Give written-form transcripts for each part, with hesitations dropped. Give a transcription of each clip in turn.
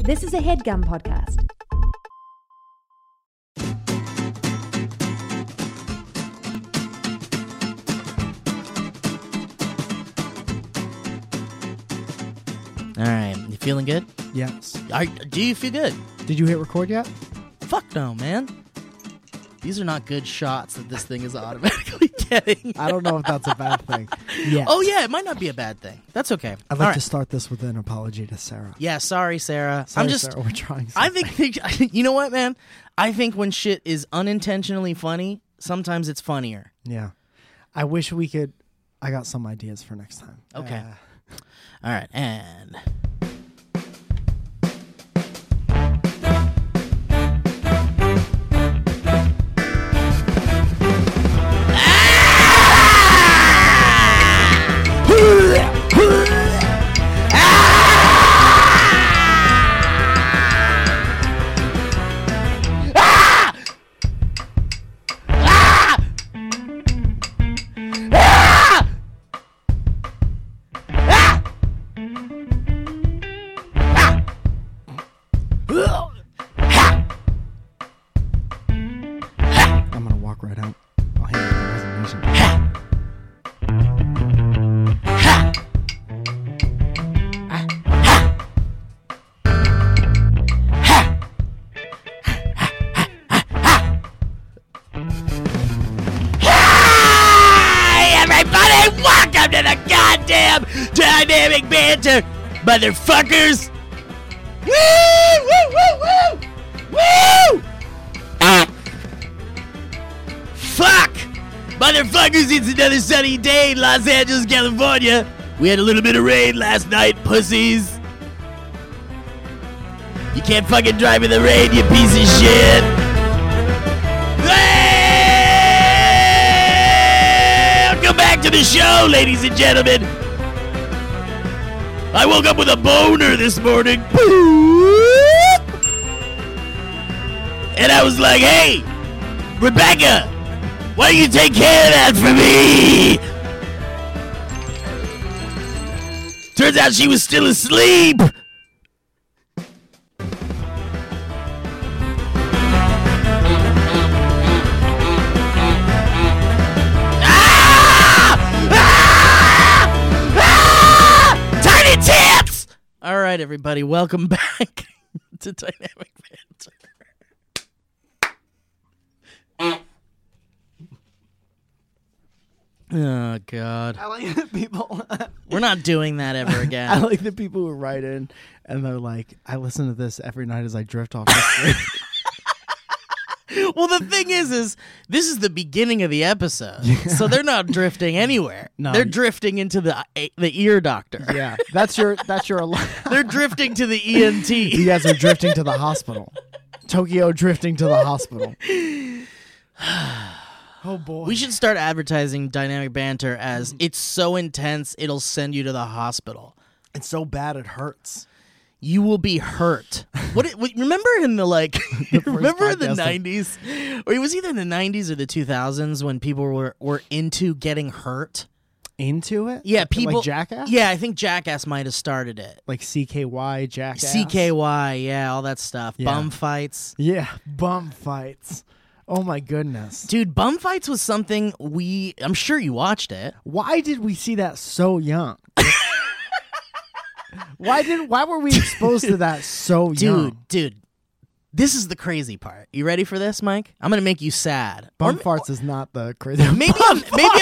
This is a HeadGum podcast. All right, you feeling good? Yes. Do you feel good? Did you hit record yet? Fuck no, man. These are not good shots that this thing is automatically getting. I don't know if that's a bad thing. Yeah. Oh, yeah, it might not be a bad thing. That's okay. I'd like to start this with an apology to Sarah. Yeah, sorry, Sarah. Sorry, Sarah, we're trying something. I think, you know what, man? I think when shit is unintentionally funny, sometimes it's funnier. Yeah. I wish we could. I got some ideas for next time. Okay. All right, and... I'm going to walk right out. I'll hand you my resignation. Hi, everybody! Welcome to the goddamn Dynamic Banter, motherfuckers! Woo! Woo! Woo! Woo! Woo! Fuck! Motherfuckers, it's another sunny day in Los Angeles, California. We had a little bit of rain last night, pussies. You can't fucking drive in the rain, you piece of shit. Welcome back to the show, ladies and gentlemen. I woke up with a boner this morning. And I was like, hey, Rebecca, why don't you take care of that for me? Turns out she was still asleep. Tiny tits! All right, everybody, welcome back to Dynamic Banter. Oh, God. I like the people. We're not doing that ever again. I like the people who write in and they're like, I listen to this every night as I drift off the street. Well, the thing is this is the beginning of the episode, so they're not drifting anywhere. No. They're drifting into the ear doctor. Yeah. That's your They're drifting to the ENT. You guys are drifting to the hospital. Tokyo drifting to the hospital. Oh, boy. We should start advertising Dynamic Banter as it's so intense it'll send you to the hospital. It's so bad it hurts. You will be hurt. Remember in the remember in the podcast 90s? Or it was either in the 90s or the 2000s when people were into getting hurt. Into it? Yeah, people like Jackass? Yeah, I think Jackass might have started it. Like CKY, Jackass? CKY, yeah, all that stuff. Yeah. Bum fights. Yeah, bum fights. Oh my goodness. Dude, bum fights was something I'm sure you watched it. Why did we see that so young? Why were we exposed to that so young? Dude, this is the crazy part. You ready for this, Mike? I'm gonna make you sad. Bum farts is not the crazy. Maybe I'm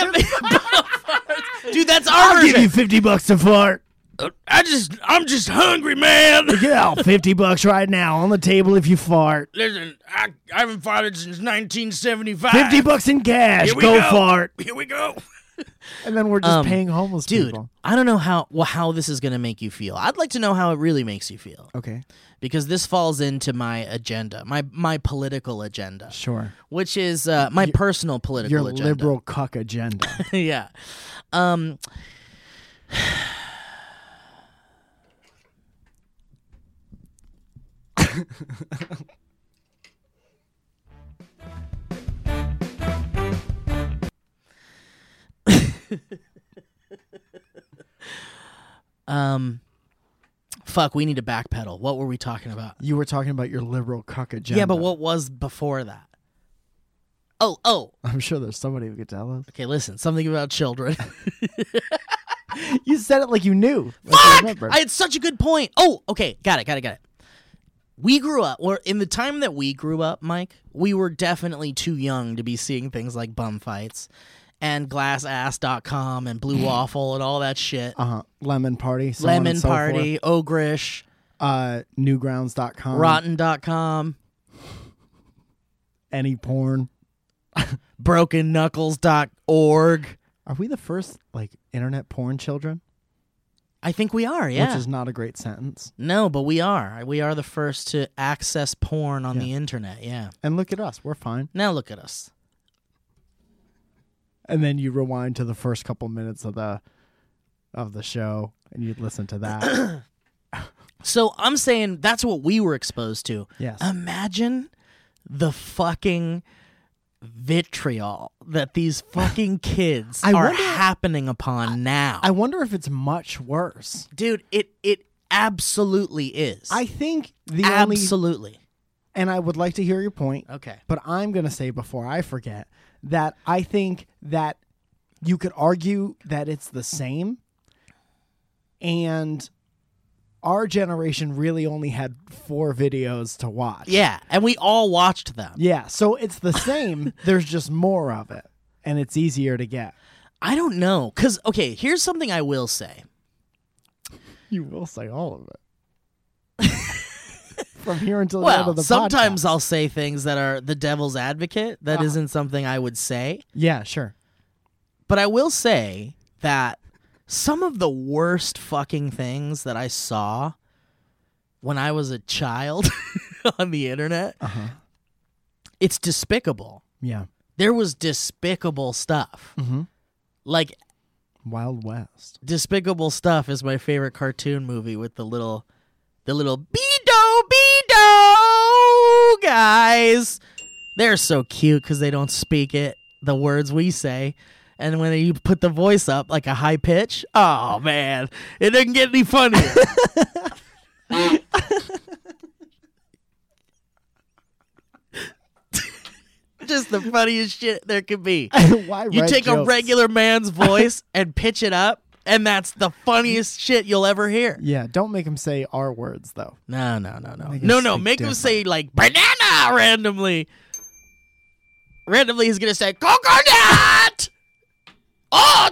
Dude, that's our I'll version. give you $50 to fart. I'm just hungry, man. Yeah, $50 right now on the table if you fart. Listen, I haven't farted since 1975. $50 in cash. Here we Go go. fart. Here we go. And then we're just paying homeless Dude, people. I don't know how this is going to make you feel. I'd like to know how it really makes you feel. Okay. Because this falls into my agenda, my political agenda. Sure. Which is my personal political Your agenda. liberal cuck agenda. Yeah. fuck, we need to backpedal. What were we talking about? You were talking about your liberal cuck agenda. Yeah, but what was before that? Oh. I'm sure there's somebody who could tell us. Okay, listen. Something about children. You said it like you knew. Like you Fuck! remembered. I had such a good point. Oh, okay. Got it. We grew up, or in the time that we grew up, Mike, we were definitely too young to be seeing things like bum fights and glassass.com and Blue Waffle and all that shit. Lemon Party. So on Lemon and so Party, Ogrish, forth. Newgrounds.com. Rotten.com, Any porn. BrokenKnuckles.org. Are we the first, like, internet porn children? I think we are, yeah. Which is not a great sentence. No, but we are. We are the first to access porn on the internet, yeah. And look at us. We're fine. Now look at us. And then you rewind to the first couple minutes of the show, and you'd listen to that. So I'm saying that's what we were exposed to. Yes. Imagine the fucking vitriol that these fucking kids are happening upon now. I wonder if it's much worse. Dude, it absolutely is. I think the absolutely. And I would like to hear your point. Okay. But I'm going to say before I forget that I think that you could argue that it's the same. And our generation really only had 4 videos to watch. Yeah, and we all watched them. Yeah, so it's the same. There's just more of it, and it's easier to get. I don't know, because, okay, here's something I will say. You will say all of it. From here until the end Well, of the sometimes podcast. I'll say things that are the devil's advocate. That isn't something I would say. Yeah, sure. But I will say that some of the worst fucking things that I saw when I was a child on the internet, it's despicable. Yeah. There was despicable stuff. Mm-hmm. Like, Wild West. Despicable Stuff is my favorite cartoon movie with the little Beedo guys. They're so cute because they don't speak the words we say. And when you put the voice up like a high pitch, oh man, it doesn't get any funnier. Just the funniest shit there could be. Why You write take a jokes? regular man's voice and pitch it up, and that's the funniest shit you'll ever hear. Yeah, don't make him say our words, though. No. Make him No, speak make him different. say, like, banana randomly. Randomly, he's going to say, coconut! Oh,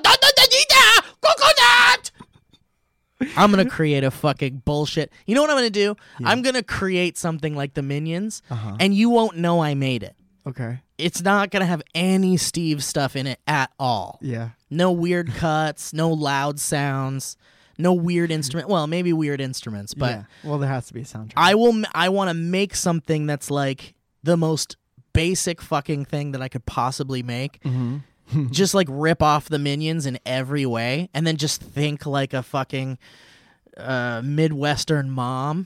coconut! I'm going to create a fucking bullshit. You know what I'm going to do? Yeah. I'm going to create something like the Minions, Uh-huh. and you won't know I made it. Okay. It's not going to have any Steve stuff in it at all. Yeah. No weird cuts, no loud sounds, no weird instrument. Well, maybe weird instruments, but yeah. Well, there has to be a soundtrack. I want to make something that's like the most basic fucking thing that I could possibly make. Mm-hmm. Just like rip off the Minions in every way, and then just think like a fucking Midwestern mom,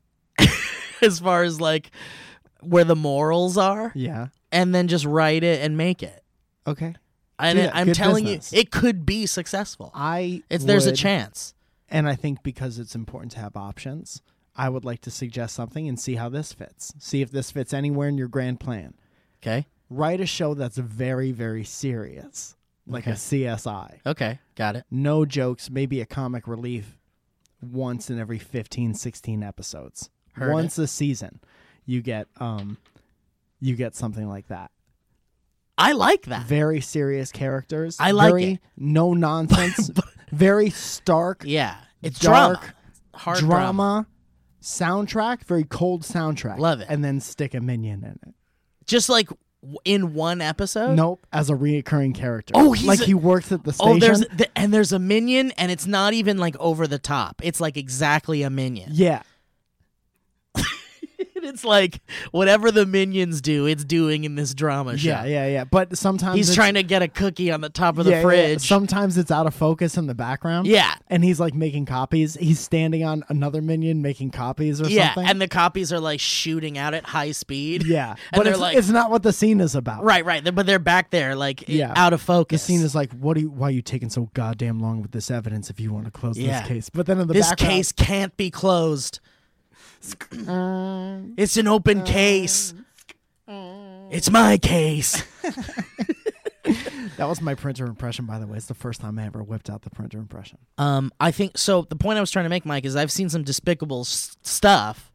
as far as like where the morals are, Yeah. and then just write it and make it. Okay. And Yeah, I'm good telling business. you, it could be successful. There's a would- chance. And I think because it's important to have options, I would like to suggest something and see how this fits. See if this fits anywhere in your grand plan. Okay. Write a show that's very, very serious, like a Okay. CSI. Okay. Got it. No jokes, maybe a comic relief once in every 15, 16 episodes. Heard Once a season, you get something like that. I like that. Very serious characters. I like very it. no nonsense. Very stark. Yeah. It's dark drama. Hard drama. Soundtrack, very cold soundtrack. Love it. And then stick a minion in it. Just like in one episode? Nope, as a reoccurring character. Oh, he's like a- he works at the station. Oh, there's a minion, and it's not even like over the top. It's like exactly a minion. Yeah. It It's like whatever the minions do, it's doing in this drama show. Yeah. But sometimes He's trying to get a cookie on the top of the fridge. Sometimes it's out of focus in the background. Yeah. And he's like making copies. He's standing on another minion making copies or something. And the copies are like shooting out at high speed. Yeah. And But they're it's, like, it's not what the scene is about. right. But they're back there, like out of The focus. scene is like, why are you taking so goddamn long with this evidence if you want to close Yeah. this case? But then in the this background, case can't be closed. It's an open case. It's my case. that was my printer impression, by the way. It's the first time I ever whipped out the printer impression. I think so. The point I was trying to make, Mike, is I've seen some despicable stuff,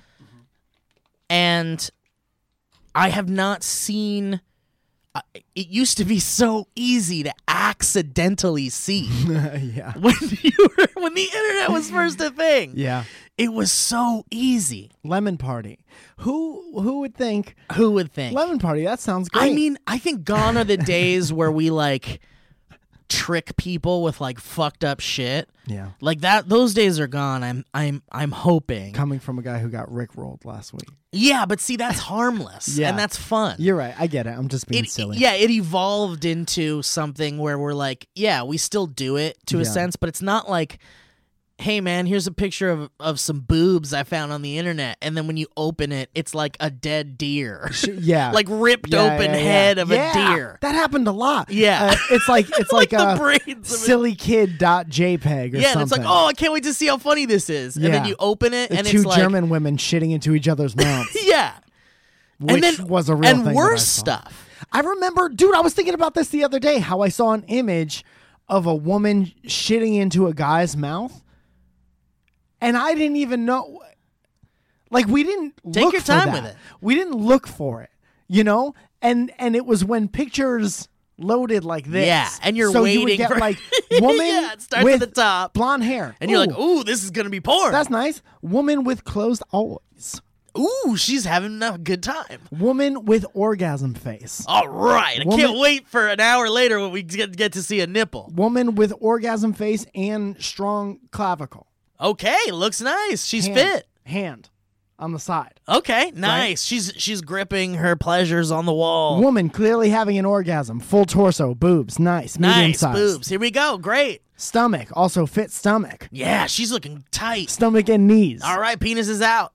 and I have not seen. It used to be so easy to accidentally see Yeah. when the internet was first a thing. Yeah. It was so easy. Lemon Party. Who would think? Who would think? Lemon Party. That sounds great. I mean, I think gone are the days where we like trick people with like fucked up shit. yeah. Like that. Those days are gone. I'm hoping. Coming from a guy who got rickrolled last week. Yeah, but see, that's harmless. Yeah. And that's fun. You're right. I get it. I'm just being silly. Yeah, it evolved into something where we're like, yeah, we still do it to a Yeah. sense, but it's not like, hey man, here's a picture of some boobs I found on the internet, and then when you open it, it's like a dead deer. Yeah. Like ripped Yeah, open yeah, yeah. head of Yeah, a deer. That happened a lot. Yeah. It's like the brains of it. sillykid.jpg or Yeah, and something. it's like, oh, I can't wait to see how funny this is. And then Yeah. you open it, The and two it's like, German women shitting into each other's mouths. yeah. Which and then, was a real and thing. that I worse saw. stuff. I remember, dude, I was thinking about this the other day, how I saw an image of a woman shitting into a guy's mouth. And I didn't even know. Like, we didn't Take look your for time that. with it. We didn't look for it, you know? And it was when pictures loaded like this. Yeah, and you're so you would waiting get for like woman yeah, it starts with at the top. blonde hair. And you're like, ooh, this is going to be porn. That's nice. Woman with closed eyes. Ooh, she's having a good time. Woman with orgasm face. All right. I Woman- can't wait for an hour later when we get to see a nipple. Woman with orgasm face and strong clavicle. Okay, looks nice. She's Hand. fit. Hand on the side. Okay, nice. She's gripping her pleasures on the wall. Woman clearly having an orgasm. Full torso, boobs, nice, medium Nice size. boobs. Here we go. Great. Stomach, also fit stomach. Yeah, she's looking tight. Stomach and knees. All right, penis is out.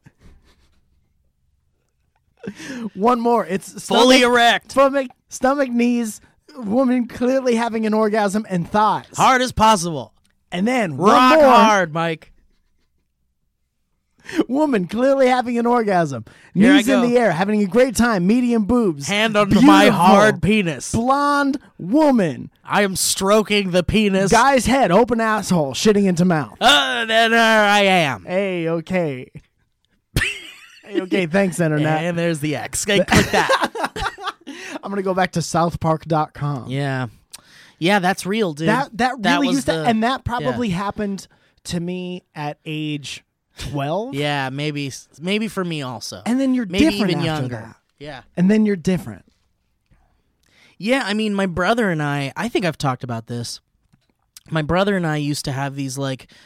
One more. It's Fully stomach, erect. stomach, knees, woman clearly having an orgasm, and thighs. Hard as possible. And then Rock one more. hard, Mike. Woman clearly having an orgasm. Here I Knees in go. the air, having a great time. Medium boobs. Hand on my Beautiful. hard penis. Blonde woman. I am stroking the penis. Guy's head, open asshole, shitting into mouth. Then I am. Hey, okay. Hey, okay, thanks, Internet. And there's the X. Okay, click that. I'm going to go back to southpark.com. Yeah. Yeah, that's real, dude. That really was used to, the- and that probably happened to me at age 12. Yeah, maybe for me also. And then you're maybe different even after younger. that. Yeah. And then you're different. Yeah, I mean, my brother and I think I've talked about this. My brother and I used to have these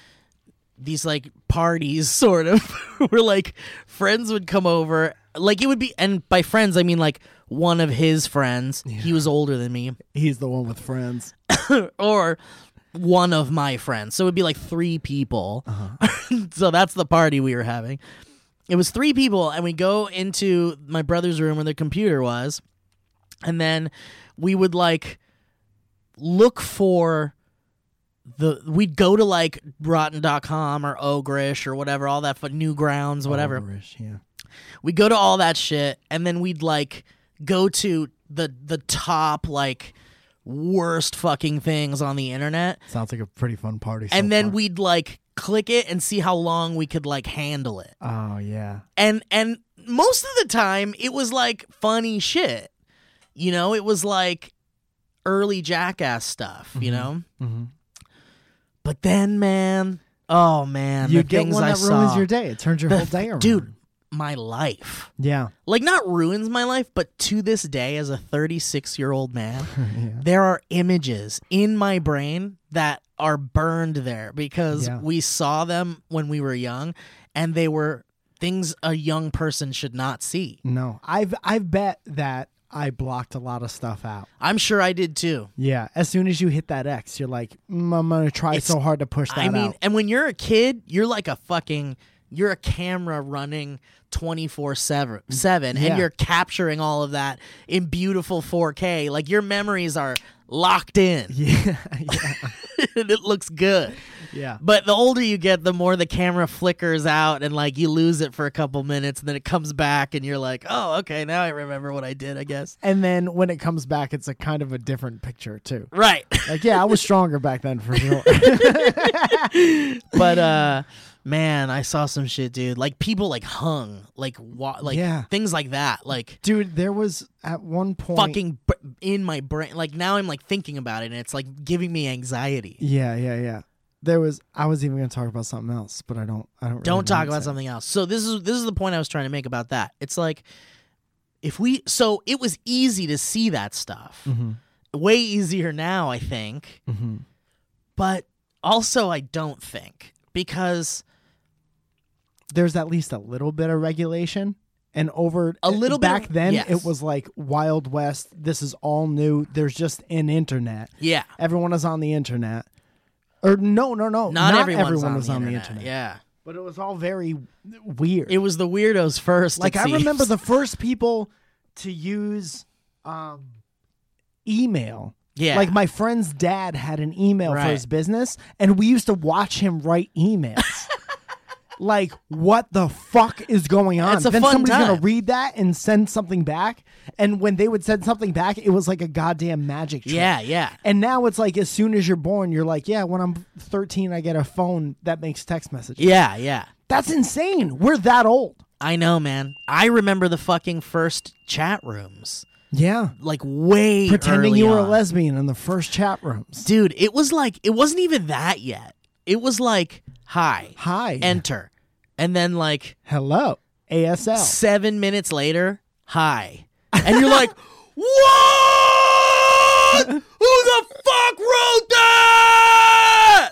parties sort of where like friends would come over. Like it would be, and by friends I mean like one of his friends. He was older than me. He's the one with friends. Or one of my friends. So it would be like 3 people. So that's the party we were having. It was 3 people, and we go into my brother's room where the computer was, and then we would like look for we'd go to like rotten.com or Ogrish or whatever, all that fun, Newgrounds, whatever. Ogreish, yeah. We'd go to all that shit, and then we'd like go to the top like worst fucking things on the internet, Sounds like a pretty fun party. and so then far. we'd like click it and see how long we could like handle it. Oh, yeah. And most of the time it was like funny shit. You know, it was like early Jackass stuff, you know? Mm-hmm. But then, man, oh man, You the get things one I that ruins saw. your day. It turns your whole day around. Dude, my life. Yeah. Like, not ruins my life, but to this day, as a 36-year-old man, Yeah. there are images in my brain that are burned there because Yeah. we saw them when we were young, and they were things a young person should not see. No, I've bet that I blocked a lot of stuff out. I'm sure I did too. Yeah, as soon as you hit that X, you're like, I'm gonna try so hard to push that out. And when you're a kid, you're like you're a camera running 24/7, and you're capturing all of that in beautiful 4K. Like your memories are locked in. Yeah, And it looks good. yeah. But the older you get, the more the camera flickers out and like you lose it for a couple minutes and then it comes back and you're like, oh, okay, now I remember what I did, I guess. And then when it comes back, it's a kind of a different picture too. Right. Like, yeah, I was stronger back then for sure. But man, I saw some shit, dude. Like people like hung, like things like that. Like Dude, there was at one point fucking in my brain. Like now I'm like thinking about it and it's like giving me anxiety. Yeah. There was. I was even going to talk about something else, but I don't. Really Don't talk want about to. something else. So this is the point I was trying to make about that. It's like it was easy to see that stuff. Mm-hmm. Way easier now, I think. Mm-hmm. But also I don't think, because There's at least a little bit of regulation, and A little bit back of- then yes. it was like Wild West. This is all new. There's just an internet. yeah. Everyone is on the internet. Or no. Not everyone was on the internet. Yeah. But it was all very weird. It was the weirdos first. Like it I seems. remember the first people to use email. Yeah. Like my friend's dad had an email for Right. his business, and we used to watch him write emails. Like, what the fuck is going on? It's a then fun somebody's time. gonna read that and send something back. And when they would send something back, it was like a goddamn magic trick. Yeah. And now it's like as soon as you're born, you're like, yeah, when I'm 13, I get a phone that makes text messages. Yeah. That's insane. We're that old. I know, man. I remember the fucking first chat rooms. Yeah. Like way Pretending early you were a on. lesbian in the first chat rooms. Dude, it was like, it wasn't even that yet. It was like, hi. Hi. Enter. And then like Hello. ASL. 7 minutes later, hi. And you're like, what? Who the fuck wrote that?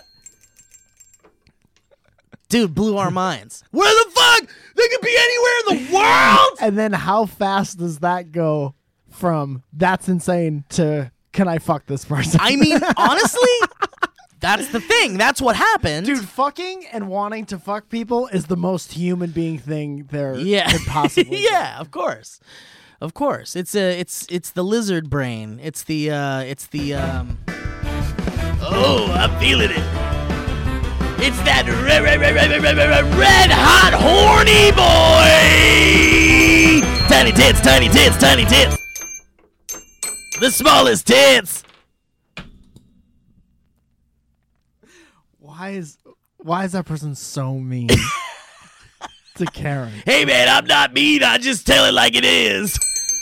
Dude, blew our minds. Where the fuck? They could be anywhere in the world. And then how fast does that go from that's insane to can I fuck this person? I mean, honestly, that's the thing. That's what happened. Dude, fucking and wanting to fuck people is the most human being thing there Yeah. could possibly be. Yeah, of course. Of course. It's the lizard brain. It's the oh, I'm feeling it. It's that red hot horny boy. Tiny tits, tiny tits, tiny tits. The smallest tits. Why is that person so mean to Karen? Hey man, I'm not mean. I just tell it like it is.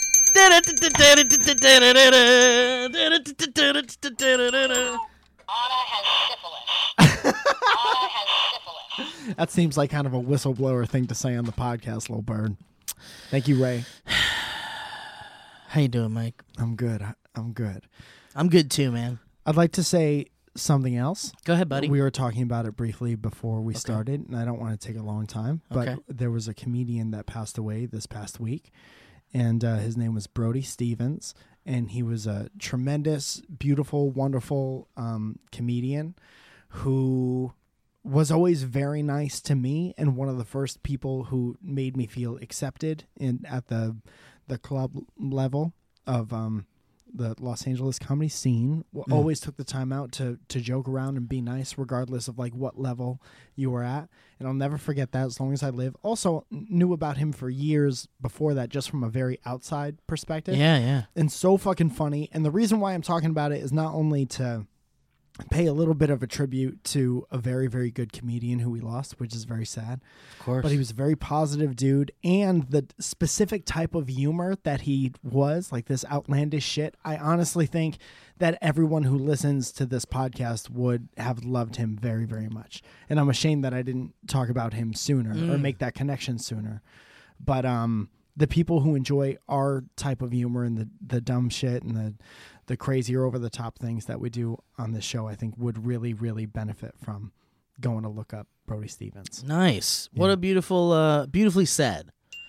That seems like kind of a whistleblower thing to say on the podcast, little bird. Thank you, Ray. How you doing, Mike? I'm good. I'm good. I'm good too, man. I'd like to say something else. Go ahead, buddy. We were talking about it briefly before we started, and I don't want to take a long time, but Okay. there was a comedian that passed away this past week, and his name was Brody Stevens, and he was a tremendous, beautiful, wonderful comedian who was always very nice to me, and one of the first people who made me feel accepted at the club level of the Los Angeles comedy scene. Always took the time out to joke around and be nice, regardless of like what level you were at. And I'll never forget that as long as I live. Also knew about him for years before that, just from a very outside perspective. Yeah. And so fucking funny. And the reason why I'm talking about it is not only to pay a little bit of a tribute to a very, very good comedian who we lost, which is very sad. Of course. But he was a very positive dude, and the specific type of humor that he was, like this outlandish shit, I honestly think that everyone who listens to this podcast would have loved him very, very much. And I'm ashamed that I didn't talk about him sooner or make that connection sooner. But the people who enjoy our type of humor and the dumb shit and the crazier over the top things that we do on this show, I think would really, really benefit from going to look up Brody Stevens. Nice. What a beautiful, beautifully said.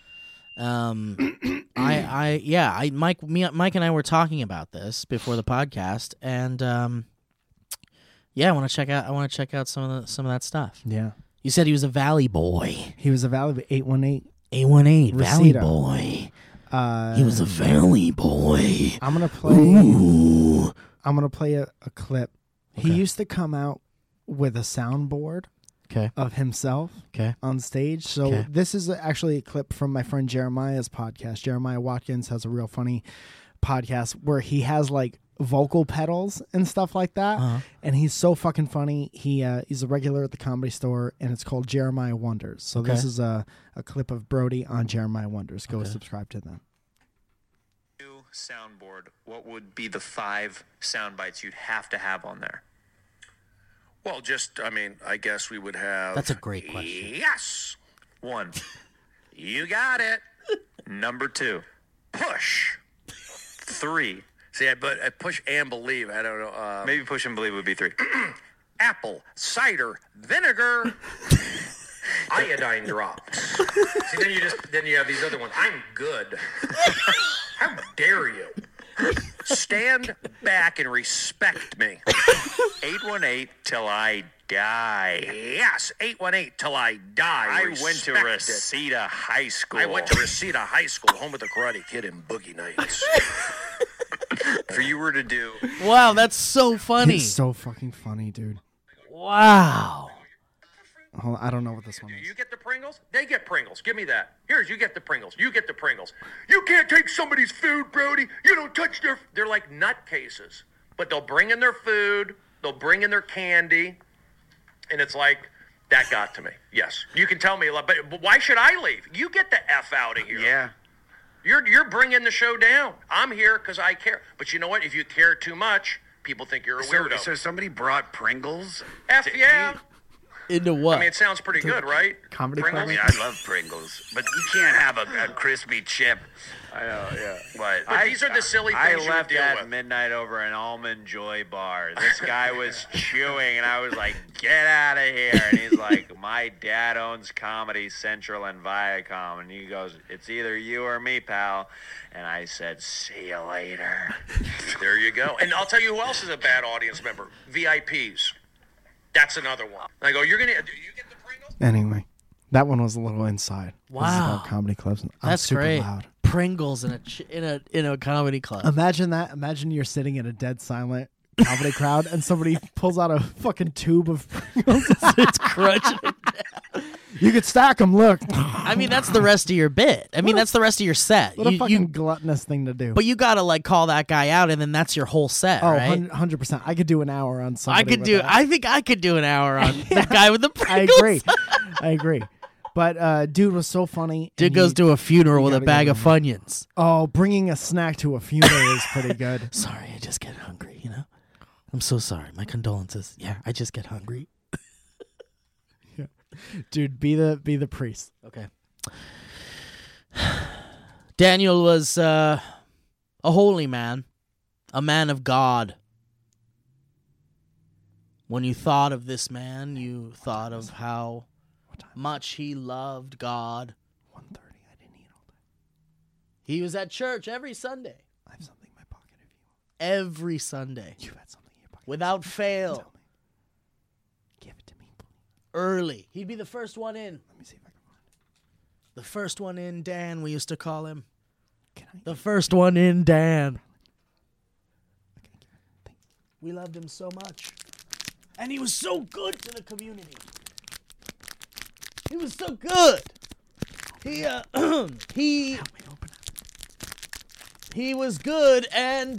Mike and I were talking about this before the podcast, and I want to check out some of that stuff. Yeah. You said he was a Valley boy. He was a Valley 818. 818 Valley Reseda. boy. He was a Valley boy. I'm gonna play. Ooh. I'm gonna play a clip. He Okay. used to come out with a soundboard Okay. of himself Okay. on stage. So Okay. this is actually a clip from my friend Jeremiah's podcast. Jeremiah Watkins has a real funny podcast where he has like vocal pedals and stuff like that. Uh-huh. And he's so fucking funny. He's a regular at the Comedy Store, and it's called Jeremiah Wonders. So Okay. this is a clip of Brody on Jeremiah Wonders. Go Okay. subscribe to them. New soundboard, what would be the 5 sound bites you'd have to have on there? Well, I guess we would have. That's a great question. Yes. 1, You got it. number 2, Push. 3, See, but push and believe. I don't know. maybe push and believe would be 3. Apple cider vinegar. Iodine drops. See, then you have these other ones. I'm good. How dare you? Stand back and respect me. 818 till I die. Yes, 818 till I die. I went to Respect it. Reseda High School. I went to Reseda High School, home of the Karate Kid and Boogie Nights. If you were to do Wow, that's so funny. It's so fucking funny, dude. Wow. Hold on, I don't know what this one is. You get the Pringles? They get Pringles. Give me that. Here's, you get the Pringles. You get the Pringles. You can't take somebody's food, Brody. You don't touch their... They're like nutcases. But they'll bring in their food. They'll bring in their candy. And it's like, that got to me. Yes. You can tell me, but why should I leave? You get the F out of here. yeah. You're bringing the show down. I'm here because I care. But you know what? If you care too much, people think you're a weirdo. So somebody brought Pringles? F yeah. Into what? I mean, it sounds pretty good, right? Comedy Pringles? I mean, I love Pringles, but you can't have a crispy chip. I know, yeah. But these are the silly I things you left deal at with. midnight over an Almond Joy bar. This guy was chewing, and I was like, get out of here. And he's like, my dad owns Comedy Central and Viacom. And he goes, it's either you or me, pal. And I said, see you later. There you go. And I'll tell you who else is a bad audience member. VIPs. That's another one. I go, do you get the Pringles? Anyway, that one was a little inside. This is Wow. about comedy clubs. I'm That's super great. loud. Pringles in a comedy club. Imagine that. Imagine you're sitting in a dead silent comedy crowd and somebody pulls out a fucking tube of Pringles. It's crushing. You could stack them. Look. I mean, that's the rest of your bit. I mean, that's the rest of your set. What a You- fucking you- gluttonous thing to do. but you gotta like call that guy out, and then that's your whole set, Oh, right? 100%. I could do an hour on somebody I could with do. that. I think I could do an hour on the guy with the I Pringles. agree. I agree. But dude was so funny. Dude and goes he- to a funeral with a gotta bag go of Funyuns. Oh, bringing a snack to a funeral is pretty good. Sorry, I just get hungry. You know, I'm so sorry. My condolences. Yeah, I just get hungry. Dude, be the priest. Okay. Daniel was a holy man, a man of God. When you thought of this man, you thought of how much he loved God. 1:30. I didn't eat all day. He was at church every Sunday. I have something in my pocket if you want. Every Sunday. You had something in your pocket. Without fail. Tell me. Give it to me, please. Early. He'd be the first one in. Let me see if I can find it. The first one in, Dan, we used to call him. Can I? The first one in, Dan. Okay, thank you. We loved him so much. And he was so good to the community. He was so good. He he Help me open it. he was good, and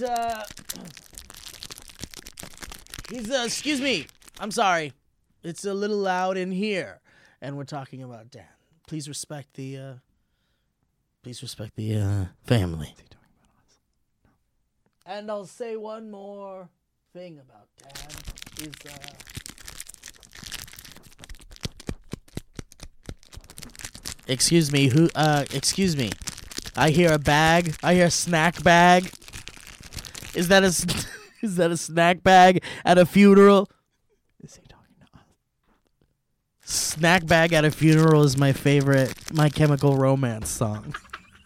he's excuse me. I'm sorry. It's a little loud in here, and we're talking about Dan. Please respect the family. Is he talking about us? And I'll say one more thing about Dan is excuse me, excuse me. I hear a bag. I hear a snack bag. Is that is that a snack bag at a funeral? Is he talking to us? Snack Bag at a Funeral is my favorite My Chemical Romance song.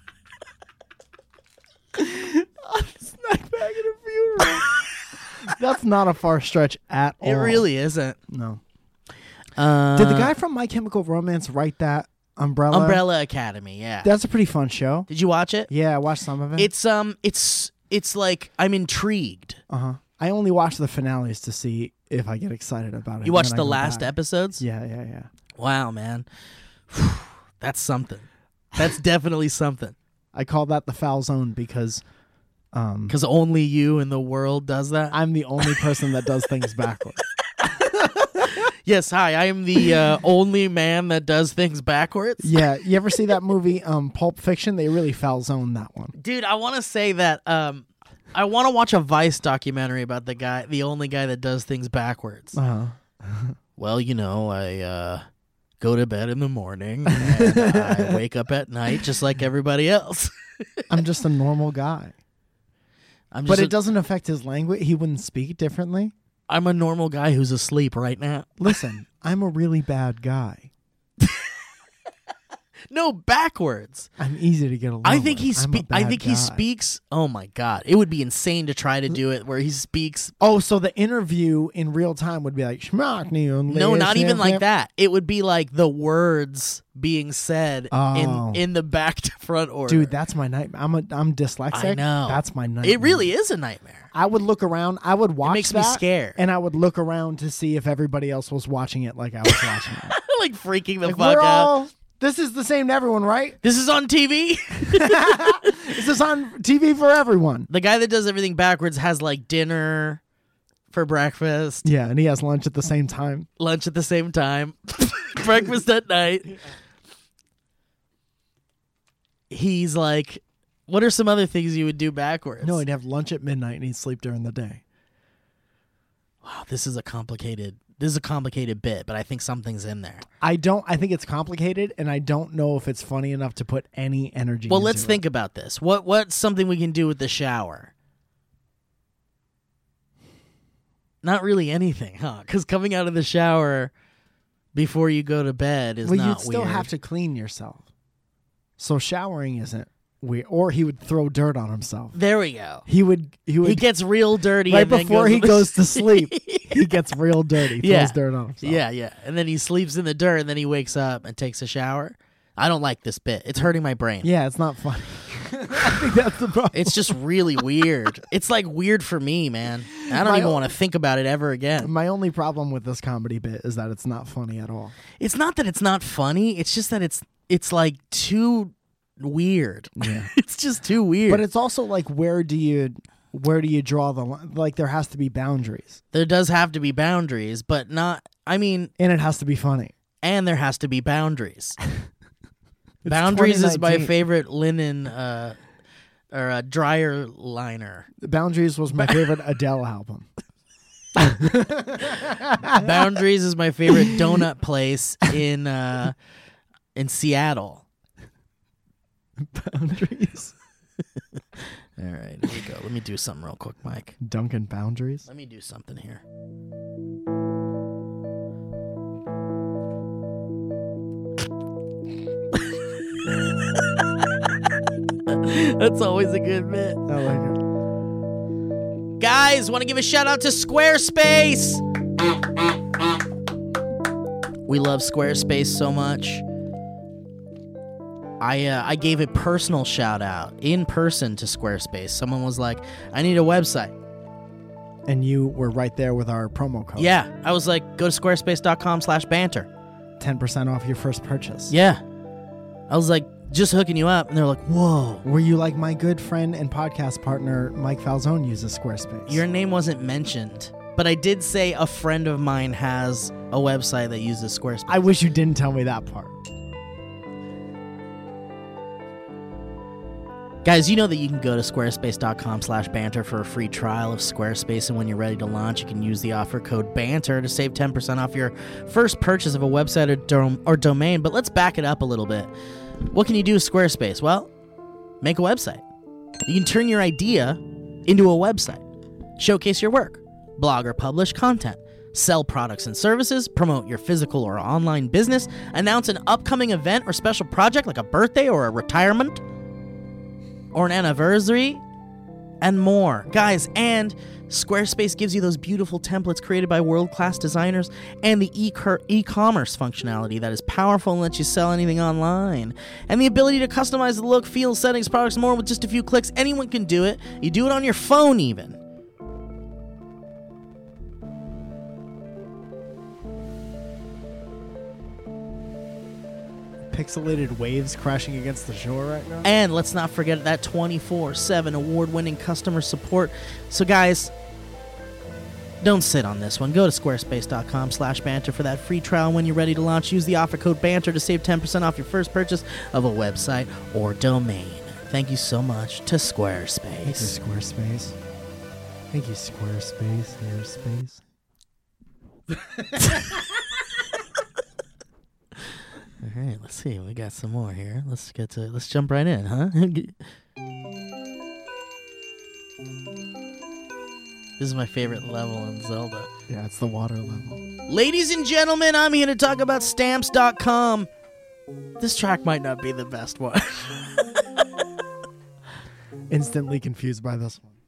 Snack bag at a funeral. That's not a far stretch at all. It really isn't. No. Uh, Did the guy from My Chemical Romance write that Umbrella? Umbrella Academy, yeah. That's a pretty fun show. Did you watch it? Yeah, I watched some of it. It's like I'm intrigued. I only watch the finales to see if I get excited about it. You watched and the then I go last back. episodes? Yeah. Wow, man. That's something. That's definitely something. I call that the foul zone because Because only you in the world does that? I'm the only person that does things backwards. Yes, hi. I am the only man that does things backwards. Yeah, you ever see that movie Pulp Fiction? They really foul zone that one. Dude, I want to say that I want to watch a Vice documentary about the only guy that does things backwards. Well, you know, I go to bed in the morning and I wake up at night just like everybody else. I'm just a normal guy. But it doesn't affect his language. He wouldn't speak differently. I'm a normal guy who's asleep right now. Listen, I'm a really bad guy. No, backwards. I'm easy to get along I think with. I think he speaks. Oh my god, it would be insane to try to do it where he speaks. Oh, so the interview in real time would be like schmuck. No, not even like that. It would be like the words being said in the back to front order. Dude, that's my nightmare. I'm dyslexic. I know. That's my nightmare. It really is a nightmare. I would look around. I would watch makes me that, scared. and I would look around to see if everybody else was watching it like I was watching it. Like freaking the Like, fuck we're out. all. This is the same to everyone, right? This is on TV. This is on TV for everyone. The guy that does everything backwards has like dinner for breakfast, Yeah, and he has lunch at the same time. lunch at the same time, breakfast at night. He's like, what are some other things you would do backwards? No, he'd have lunch at midnight and he'd sleep during the day. Wow, this is a complicated bit, but I think something's in there. I think it's complicated, and I don't know if it's funny enough to put any energy. Well, into let's it. think about this. What's something we can do with the shower? Not really anything, huh? Because coming out of the shower before you go to bed is Well, not you'd still weird. have to clean yourself. So showering isn't weird. Or he would throw dirt on himself. There we go. He would. He gets real dirty right and then before he to goes to sleep. He gets real dirty. Yeah. Throws dirt on himself. Yeah, and then he sleeps in the dirt, and then he wakes up and takes a shower. I don't like this bit. It's hurting my brain. Yeah, it's not funny. I think that's the problem. It's just really weird. It's like weird for me, man. I don't even want to think about it ever again. My only problem with this comedy bit is that it's not funny at all. It's not that it's not funny. It's just that it's like too weird. Yeah. It's just too weird. But it's also like, where do you draw the line? Like, there has to be boundaries. There does have to be boundaries, but not. I mean, And it has to be funny. and there has to be boundaries. Boundaries is my 2019. favorite linen or dryer liner. Boundaries was my favorite Adele album. Boundaries is my favorite donut place in Seattle. Boundaries. All right, here we go. Let me do something real quick, Mike. Duncan Boundaries. Let me do something here. That's always a good bit. I like it. Guys, want to give a shout out to Squarespace. We love Squarespace so much. I gave a personal shout out in person to Squarespace. Someone was like, I need a website. And you were right there with our promo code. Yeah. I was like, go to squarespace.com/banter. 10% off your first purchase. Yeah. I was like, just hooking you up. And they're like, whoa. Were you like my good friend and podcast partner, Mike Falzone, uses Squarespace? Your name wasn't mentioned. But I did say a friend of mine has a website that uses Squarespace. I wish you didn't tell me that part. Guys, you know that you can go to squarespace.com/banter for a free trial of Squarespace, and when you're ready to launch, you can use the offer code BANTER to save 10% off your first purchase of a website or domain. But let's back it up a little bit. What can you do with Squarespace? Well, make a website. You can turn your idea into a website. Showcase your work. Blog or publish content. Sell products and services, promote your physical or online business, announce an upcoming event or special project like a birthday or a retirement or an anniversary, and more. Guys, and Squarespace gives you those beautiful templates created by world-class designers and the e-commerce functionality that is powerful and lets you sell anything online. And the ability to customize the look, feel, settings, products, more with just a few clicks. Anyone can do it. You do it on your phone even. Pixelated waves crashing against the shore right now. And let's not forget that 24/7 award-winning customer support. So guys, don't sit on this one. Go to squarespace.com/banter for that free trial. When you're ready to launch, use the offer code BANTER to save 10% off your first purchase of a website or domain. Thank you so much to Squarespace. Thank you, Squarespace. Thank you, Squarespace. All right, let's see. We got some more here. Let's jump right in, huh? This is my favorite level in Zelda. Yeah, it's the water level. Ladies and gentlemen, I'm here to talk about Stamps.com. This track might not be the best one. Instantly confused by this one.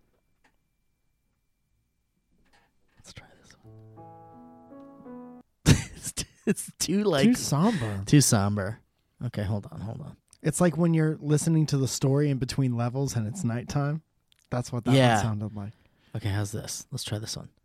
Let's try this one. It's too somber. Too somber. Okay, hold on. It's like when you're listening to the story in between levels and it's nighttime. That's what that one sounded like. Okay, how's this? Let's try this one.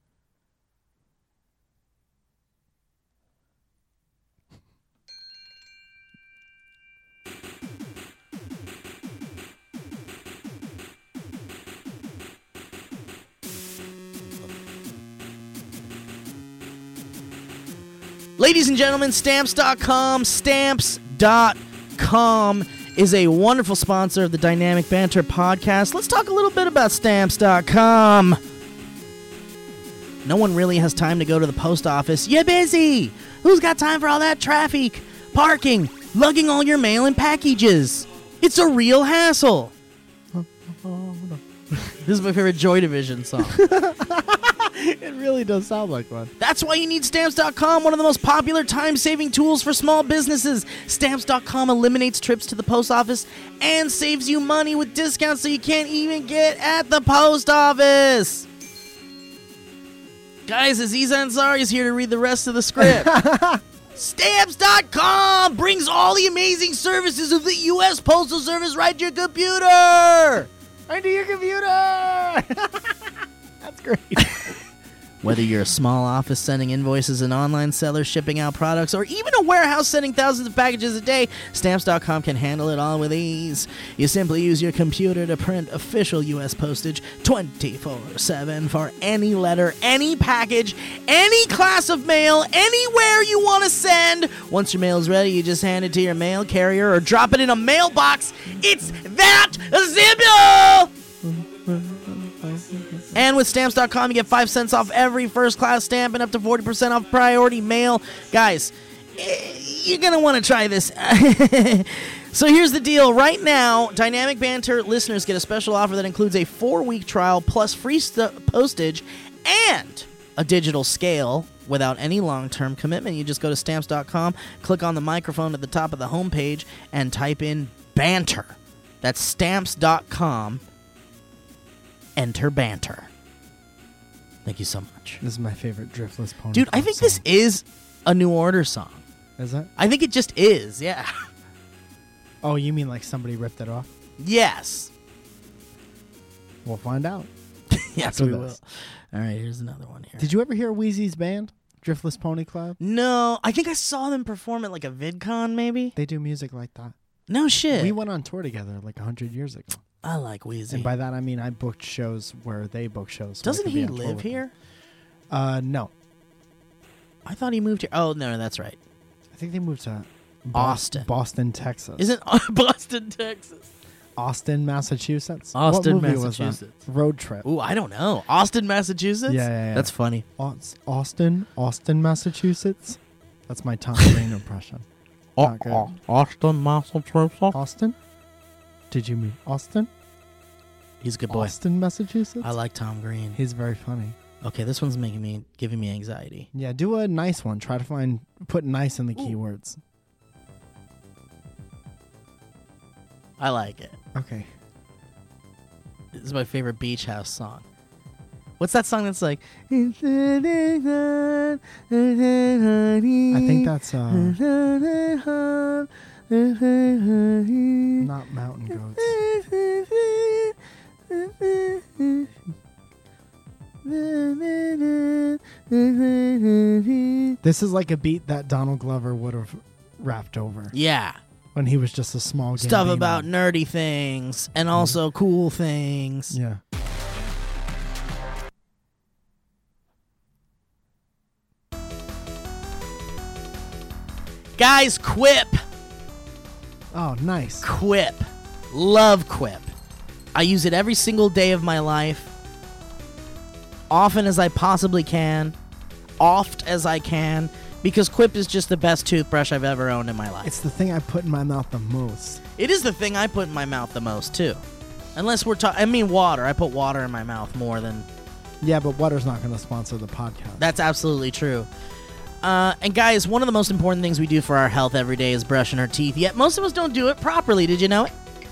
Ladies and gentlemen, Stamps.com. Stamps.com is a wonderful sponsor of the Dynamic Banter podcast. Let's talk a little bit about Stamps.com. No one really has time to go to the post office. You're busy. Who's got time for all that traffic, parking, lugging all your mail and packages? It's a real hassle. This is my favorite Joy Division song. It really does sound like one. That's why you need Stamps.com, one of the most popular time-saving tools for small businesses. Stamps.com eliminates trips to the post office and saves you money with discounts so you can't even get at the post office. Guys, Aziz Ansari is here to read the rest of the script. Stamps.com brings all the amazing services of the U.S. Postal Service right to your computer. Right to your computer. That's great. Whether you're a small office sending invoices, an online seller shipping out products, or even a warehouse sending thousands of packages a day, Stamps.com can handle it all with ease. You simply use your computer to print official U.S. postage 24/7 for any letter, any package, any class of mail, anywhere you want to send. Once your mail's ready, you just hand it to your mail carrier or drop it in a mailbox. It's that simple! And with Stamps.com, you get 5 cents off every first-class stamp and up to 40% off priority mail. Guys, you're going to want to try this. So here's the deal. Right now, Dynamic Banter listeners get a special offer that includes a 4-week trial plus free postage and a digital scale without any long-term commitment. You just go to Stamps.com, click on the microphone at the top of the homepage, and type in BANTER. That's Stamps.com. Enter banter. Thank you so much. This is my favorite Driftless Pony. Dude, I think this is a New Order song. Is it? I think it just is, yeah. Oh, you mean like somebody ripped it off? Yes. We'll find out. Yes, After we this. will. All right, here's another one here. Did you ever hear Wheezy's band, Driftless Pony Club? No, I think I saw them perform at like a VidCon, maybe. They do music like that. No shit. We went on tour together like 100 years ago. I like Wheezy. And by that, I mean I booked shows where they booked shows. So Doesn't he live here? No. I thought he moved here. Oh, no, that's right. I think they moved to Austin. Boston, Texas. Isn't Boston, Texas? Austin, Massachusetts. Austin, what movie Massachusetts. Was that? Road Trip. Ooh, I don't know. Austin, Massachusetts? Yeah. That's funny. Austin, Massachusetts. That's my Tom Green impression. Not good. Austin, Massachusetts. Austin? Did you mean Austin? He's a good boy. Austin, Massachusetts? I like Tom Green. He's very funny. Okay, this one's giving me anxiety. Yeah, do a nice one. Try to put nice in the keywords. I like it. Okay. This is my favorite beach house song. What's that song that's like? I think that's not Mountain Goats. This is like a beat that Donald Glover would have rapped over Yeah. when he was just a small Stuff Gambino. about nerdy things and also cool things. Yeah. Guys, Quip. Oh, nice. Quip. Love Quip. I use it every single day of my life. Often as I possibly can. Oft as I can. Because Quip is just the best toothbrush I've ever owned in my life. It's the thing I put in my mouth the most. It is the thing I put in my mouth the most, too. Unless we're talking... I mean water. I put water in my mouth more than... Yeah, but water's not going to sponsor the podcast. That's absolutely true. And guys, one of the most important things we do for our health every day is brushing our teeth. Yet most of us don't do it properly. Did you know it?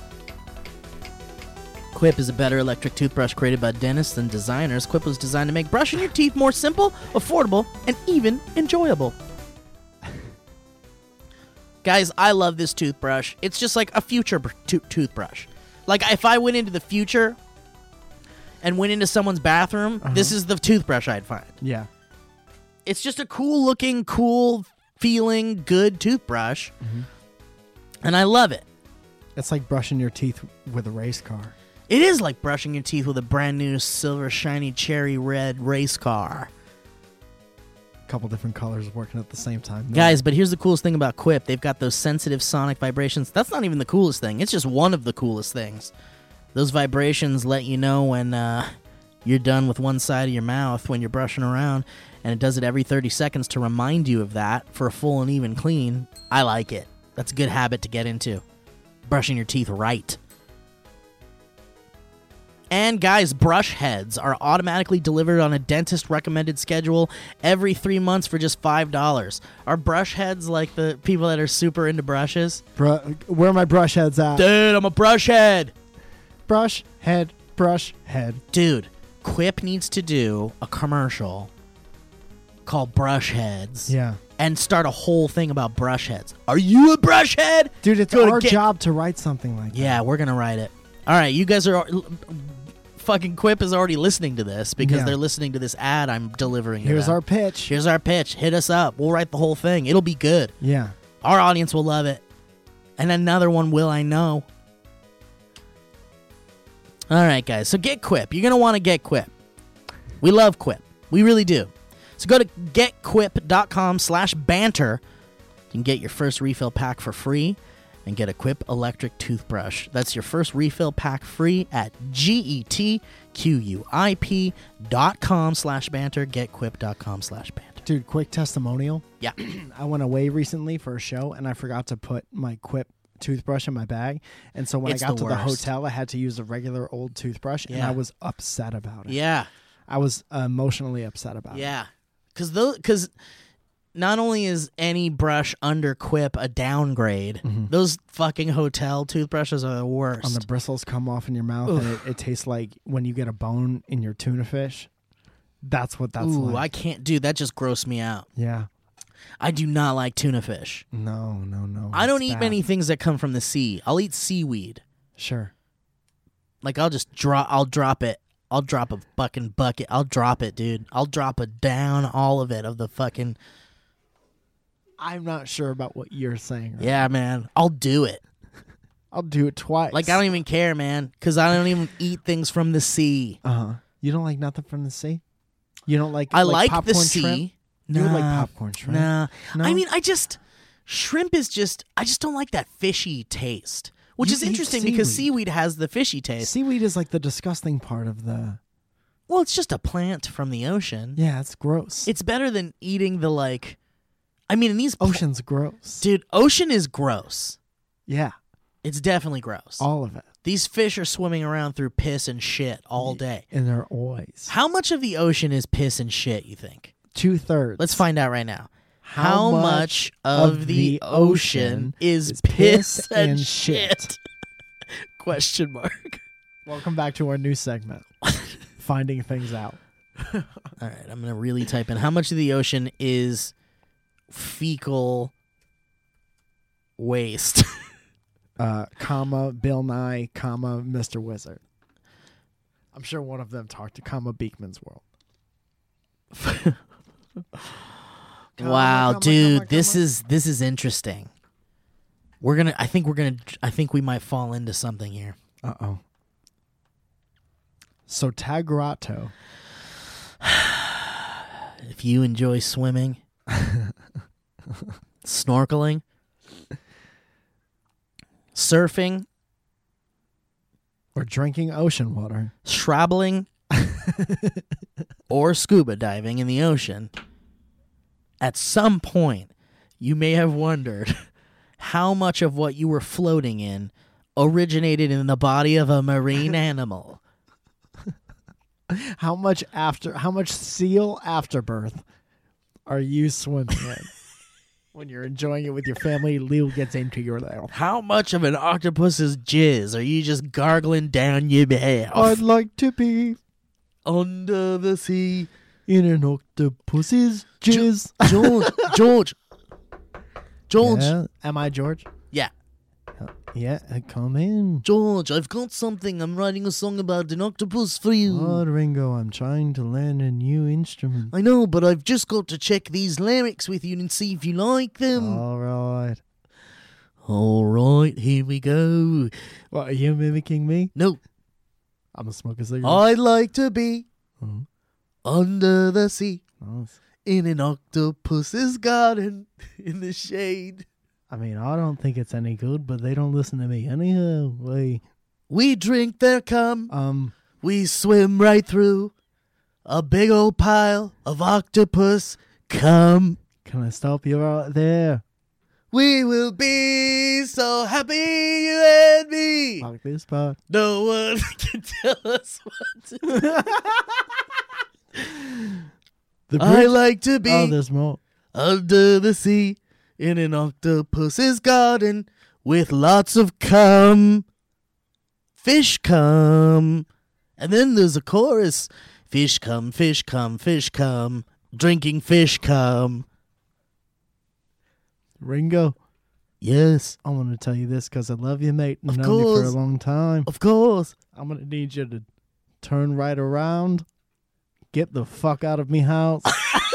Quip is a better electric toothbrush created by dentists and designers. Quip was designed to make brushing your teeth more simple, affordable, and even enjoyable. Guys, I love this toothbrush. It's just like a future toothbrush. Like if I went into the future and went into someone's bathroom, this is the toothbrush I'd find. Yeah. It's just a cool looking, cool feeling, good toothbrush. And I love it. It's like brushing your teeth with a race car. It is like brushing your teeth with a brand new silver shiny cherry red race car. A couple different colors working at the same time. Guys, but here's the coolest thing about Quip. They've got those sensitive sonic vibrations. That's not even the coolest thing. It's just one of the coolest things. Those vibrations let you know when you're done with one side of your mouth when you're brushing around, and it does it every 30 seconds to remind you of that for a full and even clean. I like it. That's a good habit to get into. Brushing your teeth right. And guys, brush heads are automatically delivered on a dentist-recommended schedule every 3 months for just $5. Are brush heads like the people that are super into brushes? Where are my brush heads at? Dude, I'm a brush head. Brush head, brush head. Dude, Quip needs to do a commercial called Brush Heads. Yeah. And start a whole thing about brush heads. Are you a brush head? Dude, it's Go to our job to write something like that. Yeah, we're going to write it. All right, you guys are... Fucking Quip is already listening to this because they're listening to this ad I'm delivering. Here's our pitch. Here's our pitch. Hit us up. We'll write the whole thing. It'll be good. Yeah. Our audience will love it. And another one will, I know. All right, guys. So get Quip. You're going to want to get Quip. We love Quip. We really do. So go to getquip.com/banter. You can get your first refill pack for free and get a Quip electric toothbrush. That's your first refill pack free at getquip.com/banter. Getquip.com/banter. Dude, quick testimonial. Yeah. I went away recently for a show, and I forgot to put my Quip toothbrush in my bag. And so when It's I got the to the worst. hotel, I had to use a regular old toothbrush, and Yeah. I was upset about it. Yeah. I was emotionally upset about it. Yeah. Because not only is any brush under Quip a downgrade, those fucking hotel toothbrushes are the worst. And the bristles come off in your mouth, and it tastes like when you get a bone in your tuna fish. That's what that's Ooh, like. I can't, dude, that just grossed me out. Yeah. I do not like tuna fish. No. I don't It's eat bad. many things that come from the sea. I'll eat seaweed. Sure. Like I'll drop it. I'll drop a fucking bucket. I'll drop it, dude. I'll drop it down, all of it, of the fucking... I'm not sure about what you're saying. Right? Yeah, man. I'll do it. I'll do it twice. Like, I don't even care, man. Because I don't even eat things from the sea. You don't like nothing from the sea? You don't like I like the popcorn sea. shrimp? Nah, You would like popcorn shrimp? Nah. No? I mean, shrimp is just... I just don't like that fishy taste. Which You is eat interesting because seaweed. seaweed has the fishy taste. Seaweed is like the disgusting part of the... Well, it's just a plant from the ocean. Yeah, it's gross. It's better than eating the, like... I mean, in these... Ocean's gross. Dude, ocean is gross. Yeah. It's definitely gross. All of it. These fish are swimming around through piss and shit all day. In their eyes. How much of the ocean is piss and shit, you think? 2/3. Let's find out right now. How much of the ocean is piss and shit? Question mark. Welcome back to our new segment. Finding things out. All right, I'm going to really type in how much of the ocean is fecal waste. Comma Bill Nye, comma Mr. Wizard. I'm sure one of them talked to comma Beekman's World. Wow, comma, dude, comma, this comma. is interesting. I think we might fall into something here. Uh-oh. So Tagrato. If you enjoy swimming, snorkeling, surfing, Or drinking ocean water. shrabbling, or scuba diving in the ocean, at some point you may have wondered how much of what you were floating in originated in the body of a marine animal. How much seal afterbirth are you swimming in? When you're enjoying it with your family, Leo gets into your mouth. How much of an octopus's jizz are you just gargling down your mouth? I'd like to be Under the sea. in an octopus's jizz. George. Yeah. Am I George? Yeah. Yeah, come in. George, I've got something. I'm writing a song about an octopus for you. Oh, Ringo, I'm trying to learn a new instrument. I know, but I've just got to check these lyrics with you and see if you like them. All right. All right, here we go. What, are you mimicking me? No, I'm a smoker cigarette. I'd like to be Mhm. under the sea Nice. in an octopus's garden in the shade. I mean, I don't think it's any good, but they don't listen to me anyhow. We drink their cum. We We swim right through a big old pile of octopus cum. Can I stop you right there? We will be so happy, you and me. Fuck this part. No one can tell us what to do. The I bridge- like to be Oh, there's more. under the sea in an octopus's garden with lots of cum. Fish cum. And then there's a chorus. Fish cum, fish cum, fish cum. Drinking fish cum. Ringo, Yes, I want to tell you this because I love you, mate. I've Of known you for a course. long time. of course. I'm going to need you to turn right around. Get the fuck out of me house.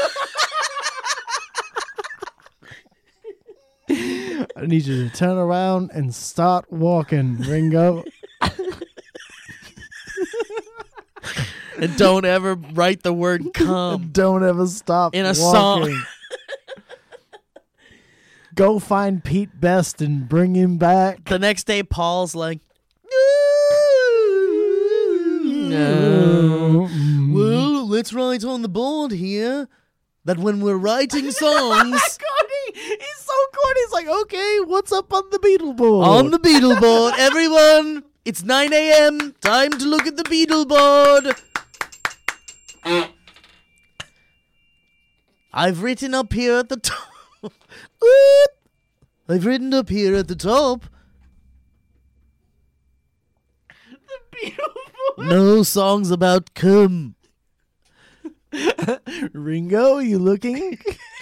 I need you to turn around and start walking, Ringo. And don't ever write the word cum. Don't ever stop In a walking. song. Go find Pete Best and bring him back. The next day, Paul's like, Mm. well, let's write on the board here that when we're writing songs Corny. He's so corny. He's like, okay, what's up on the Beetleboard? on the Beetleboard, everyone, it's 9 a.m. Time to look at the Beetleboard. I've written up here at the top. I've written up here at the top. No songs about cum. Ringo, you looking?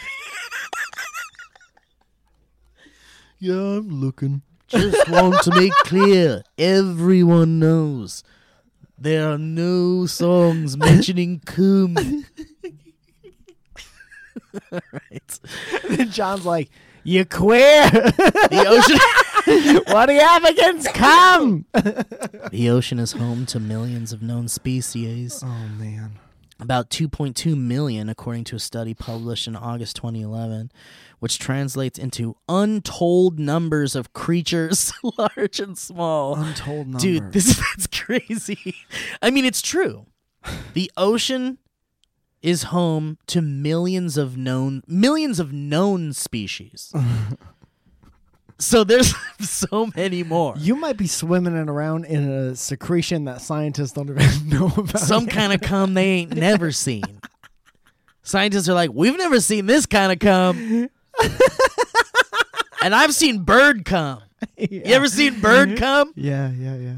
Yeah, I'm looking. Just want to make clear, everyone knows there are no songs mentioning cum. All right. And John's like, you queer. The ocean. What do you have against cum? The ocean is home to millions of known species. Oh, man. About 2.2 million, according to a study published in August 2011, which translates into untold numbers of creatures, large and small. Untold number. Dude, that's crazy. I mean, it's true. The ocean is home to millions of known species. So there's so many more. You might be swimming around in a secretion that scientists don't even know about. Some yet. kind of cum they ain't never seen. Scientists are like, we've never seen this kind of cum. And I've seen bird cum. You ever seen bird cum? Yeah.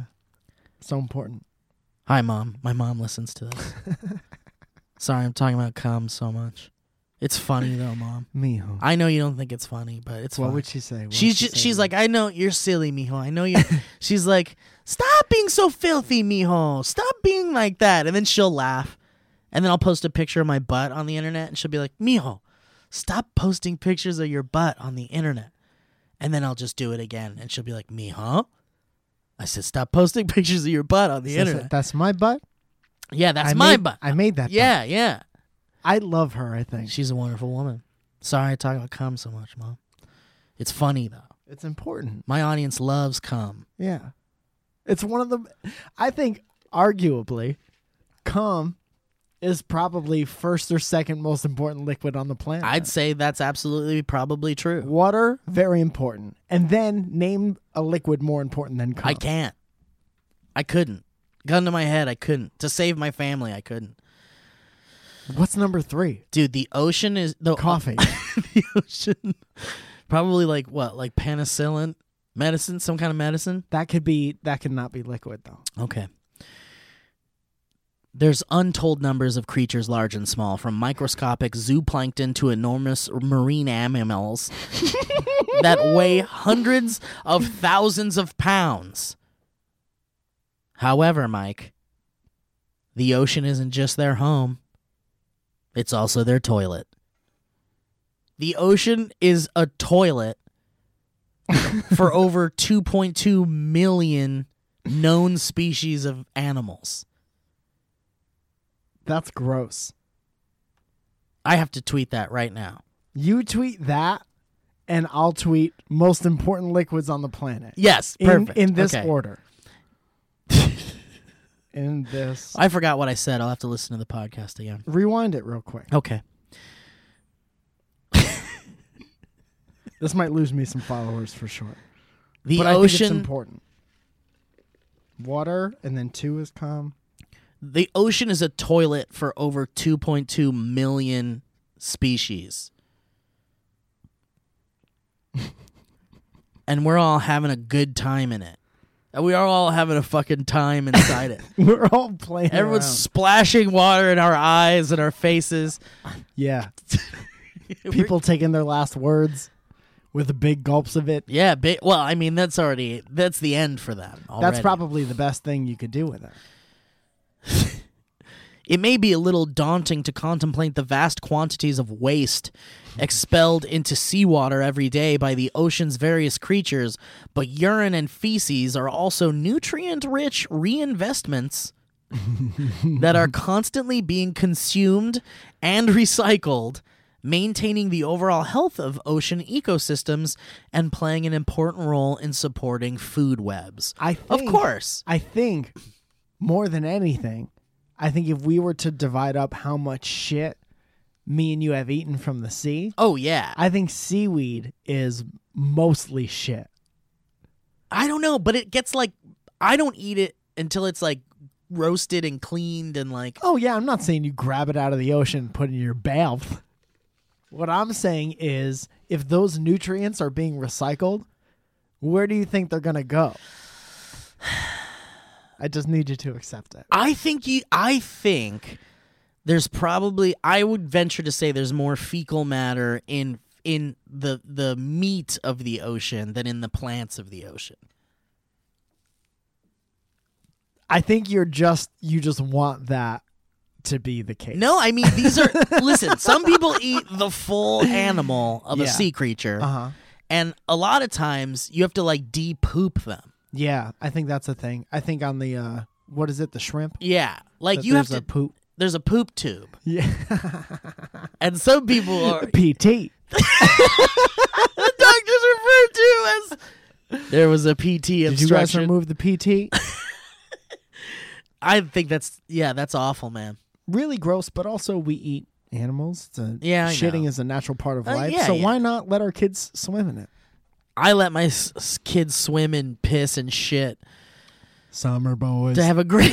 So important. Hi, Mom. My mom listens to this. Sorry, I'm talking about cum so much. It's funny though, Mom. Mijo. I know you don't think it's funny, but it's What funny. would she say? What She's would she just, say she's to like, I know you're silly, mijo. I know you. She's like, stop being so filthy, mijo. Stop being like that. And then she'll laugh, and then I'll post a picture of my butt on the internet, and she'll be like, mijo, stop posting pictures of your butt on the internet. And then I'll just do it again, and she'll be like, mijo. I said, stop posting pictures of your butt on the So internet. that's my butt. Yeah, that's my butt. I made that. Yeah, butt. yeah. I love her. I think She's a wonderful woman. Sorry I talk about cum so much, Mom. It's funny though. it's important. My audience loves cum. Yeah, it's one of the. I think arguably, cum is probably first or second most important liquid on the planet. I'd say that's absolutely probably true. Water, very important, and then name a liquid more important than cum. I can't. I couldn't. Gun to my head, I couldn't. To save my family, I couldn't. What's number 3? Dude, the ocean is the Coffee. the ocean. Probably like what? Like penicillin, medicine, some kind of medicine. That could not be liquid though. Okay. There's untold numbers of creatures large and small, from microscopic zooplankton to enormous marine animals that weigh hundreds of thousands of pounds. However, Mike, the ocean isn't just their home. It's also their toilet. The ocean is a toilet for over 2.2 million known species of animals. That's gross. I have to tweet that right now. You tweet that, and I'll tweet most important liquids on the planet. Yes, perfect. In this Okay. order. In this. I forgot what I said. I'll have to listen to the podcast again. Rewind it real quick. Okay. This might lose me some followers for sure. The But I think it's ocean important. Water, and then 2 is cum. The ocean is a toilet for over 2.2 million species. And we're all having a good time in it. And we are all having a fucking time inside it. We're all playing Everyone's around. splashing water in our eyes and our faces. Yeah. People taking their last words with the big gulps of it. Yeah, well, I mean, that's the end for them already. That's probably the best thing you could do with it. It may be a little daunting to contemplate the vast quantities of waste expelled into seawater every day by the ocean's various creatures, but urine and feces are also nutrient-rich reinvestments that are constantly being consumed and recycled, maintaining the overall health of ocean ecosystems and playing an important role in supporting food webs. Of course. I think more than anything, I think if we were to divide up how much shit me and you have eaten from the sea, Oh, yeah. I think seaweed is mostly shit. I don't know, but it gets like, I don't eat it until it's like roasted and cleaned and like, Oh, yeah, I'm not saying you grab it out of the ocean and put it in your mouth. What I'm saying is if those nutrients are being recycled, where do you think they're going to go? I just need you to accept it. I think there's probably, I would venture to say there's more fecal matter in the meat of the ocean than in the plants of the ocean. I think you just want that to be the case. No, I mean, these are, listen, some people eat the full animal of a Yeah. sea creature, Uh-huh. and a lot of times you have to like de-poop them. Yeah, I think that's a thing. I think on the what is it, the shrimp? Yeah, like That you have there's to, a poop. there's a poop tube, Yeah. and some people are, PT. the doctors refer to as, there was a PT obstruction. Did you guys remove the PT? I think that's awful, man. Really gross, but also we eat animals. Yeah, I shitting know. is a natural part of life. yeah, so yeah. why not let our kids swim in it? I let my kids swim in piss and shit Summer boys. to have a great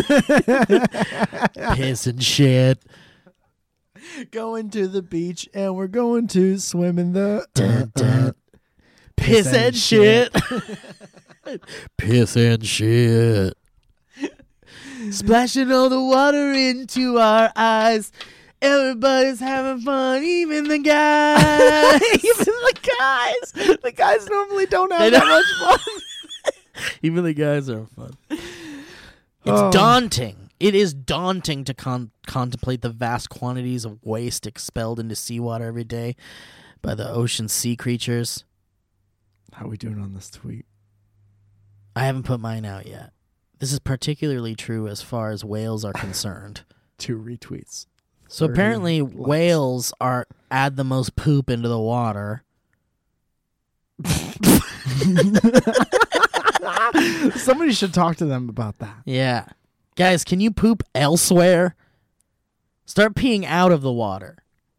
piss and shit. Going to the beach and we're going to swim in the Dun, dun. Piss and shit. Piss and shit. Splashing all the water into our eyes. Everybody's having fun, even the guys. Even the guys. The guys normally don't have that much fun. Even the guys are fun. It's Oh. daunting. It is daunting to contemplate the vast quantities of waste expelled into seawater every day by the ocean sea creatures. How are we doing on this tweet? I haven't put mine out yet. This is particularly true as far as whales are concerned. 2 retweets. So 30 apparently likes. whales add the most poop into the water. Somebody should talk to them about that. Yeah. Guys, can you poop elsewhere? Start peeing out of the water.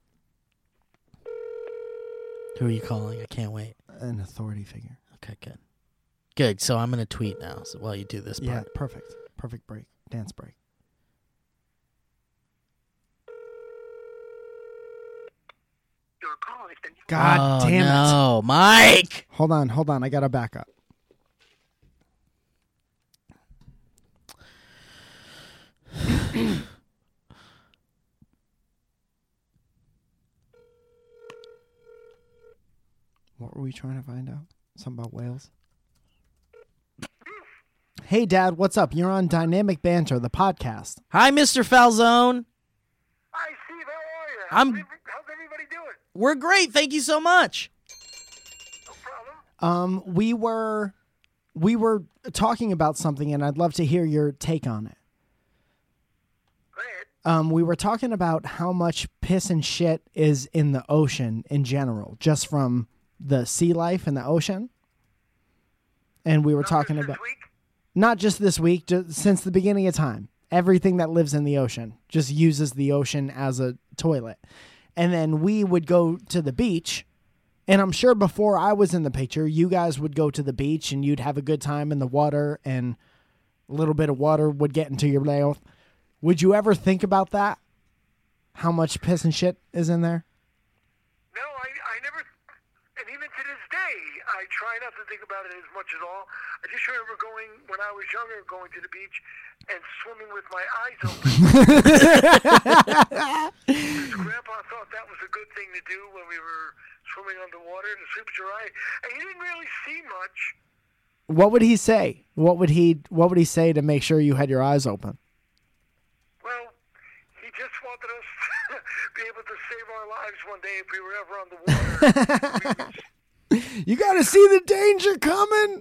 Who are you calling? I can't wait. An authority figure. Okay, good. Good. So I'm going to tweet now while you do this part. Yeah, perfect. Perfect break. Dance break. Your call has been God Oh, damn it. no. Mike! Hold on. I gotta back up. What were we trying to find out? Something about whales? Hey, Dad, what's up? You're on Dynamic Banter, the podcast. Hi, Mr. Falzone. Hi, Steve. How are you? I'm- How's everybody doing? We're great. Thank you so much. No problem. We were talking about something, and I'd love to hear your take on it. Go ahead. We were talking about how much piss and shit is in the ocean in general, just from the sea life in the ocean. And we were talking This about week? not just this week, just since the beginning of time. Everything that lives in the ocean just uses the ocean as a toilet. And then we would go to the beach. And I'm sure before I was in the picture, you guys would go to the beach and you'd have a good time in the water, and a little bit of water would get into your mouth. Would you ever think about that? How much piss and shit is in there? No, I never. And even to this day, I try not to think about it as much at all. I just remember going, when I was younger, going to the beach and swimming with my eyes open. Because Grandpa thought that was a good thing to do when we were swimming underwater, to sleep with your eye. And you didn't really see much. What would he say? What would he say to make sure you had your eyes open? Well, he just wanted us to be able to save our lives one day if we were ever on the water. You got to see the danger coming.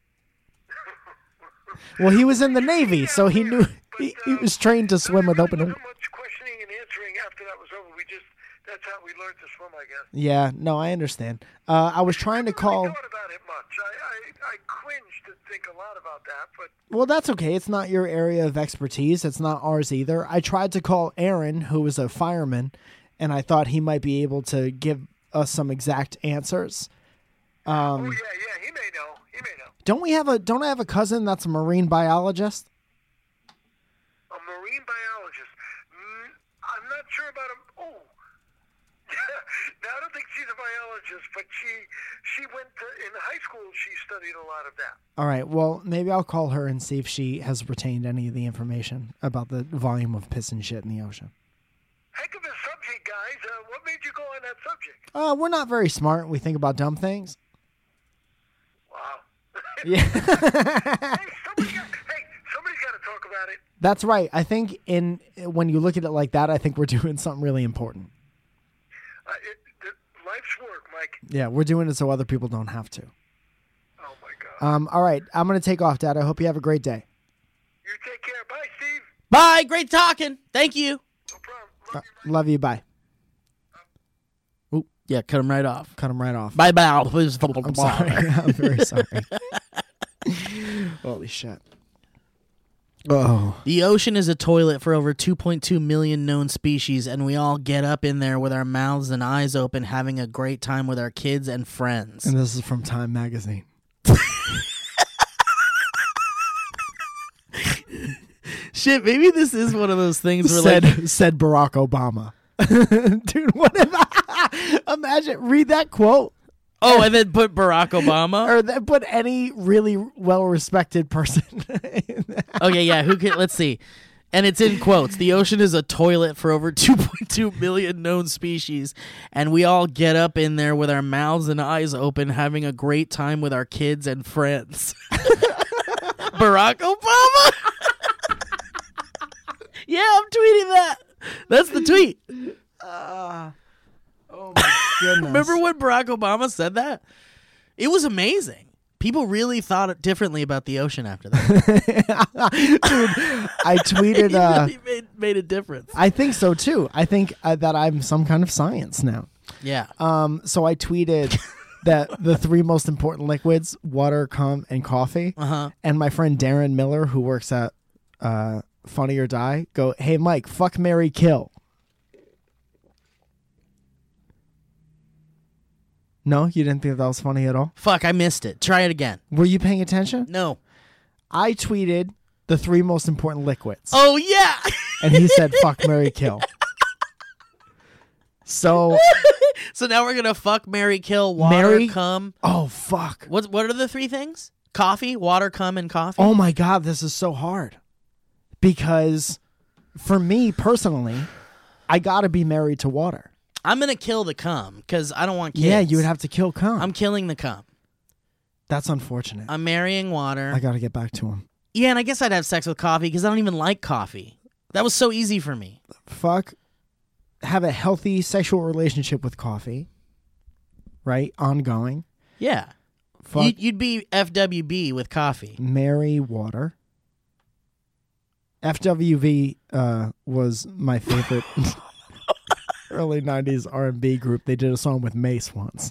Well, he was in the Navy, so he knew he was trained to swim with open. There wasn't much questioning and answering after that was over. That's how we learned to swim, I guess. Yeah, no, I understand. I was trying to I call. never really thought about it much. I cringe to think a lot about that, but Well, that's okay. It's not your area of expertise. It's not ours either. I tried to call Aaron, who was a fireman, and I thought he might be able to give us some exact answers. oh yeah, he may know. Don't I have a cousin that's a marine biologist? A marine biologist. I'm not sure about him. Oh, no, I don't think she's a biologist, but she went to, in high school. She studied a lot of that. All right. Well, maybe I'll call her and see if she has retained any of the information about the volume of piss and shit in the ocean. Heck of a subject, guys. What made you go on that subject? We're not very smart. We think about dumb things. Wow. Yeah. Hey, somebody's got to talk about it. That's right. I think when you look at it like that, I think we're doing something really important. Life's work, Mike. Yeah, we're doing it so other people don't have to. Oh my God. All right. I'm going to take off, Dad. I hope you have a great day. You take care. Bye, Steve. Bye. Great talking. Thank you. No problem. Love you. Bye. Ooh, yeah, cut him right off. Cut him right off. Bye bye. I'm sorry. I'm very sorry. Holy shit. Oh. The ocean is a toilet for over 2.2 million known species, and we all get up in there with our mouths and eyes open, having a great time with our kids and friends. And this is from Time Magazine. Shit, maybe this is one of those things where Said Barack Obama. Dude, what if imagine, read that quote. Oh, and then put Barack Obama? Or then put any really well-respected person. Okay, yeah, let's see. And it's in quotes. The ocean is a toilet for over 2.2 million known species, and we all get up in there with our mouths and eyes open, having a great time with our kids and friends. Barack Obama? Yeah, I'm tweeting that. That's the tweet. Oh my goodness. Remember when Barack Obama said that? It was amazing. People really thought differently about the ocean after that. Dude, I tweeted. It really made a difference. I think so too. I think that I'm some kind of science now. Yeah. So I tweeted that the 3 most important liquids: water, cum, and coffee. Uh-huh. And my friend Darren Miller, who works at Funny or Die, go, "Hey Mike, fuck, marry, kill." No, you didn't think that was funny at all? Fuck, I missed it. Try it again. Were you paying attention? No. I tweeted the 3 most important liquids. Oh, yeah. And he said, fuck, marry, kill. So now we're going to fuck, marry, kill, water, Marry? cum. Oh, fuck. What are the 3 things? Coffee, water, cum, and coffee? Oh, my God, this is so hard. Because for me personally, I got to be married to water. I'm going to kill the cum because I don't want kids. Yeah, you would have to kill cum. I'm killing the cum. That's unfortunate. I'm marrying water. I got to get back to him. Yeah, and I guess I'd have sex with coffee because I don't even like coffee. That was so easy for me. Fuck. Have a healthy sexual relationship with coffee. Right? Ongoing. Yeah. Fuck. You'd be FWB with coffee. Marry water. FWV was my favorite early 90s R&B group. They did a song with Mace once.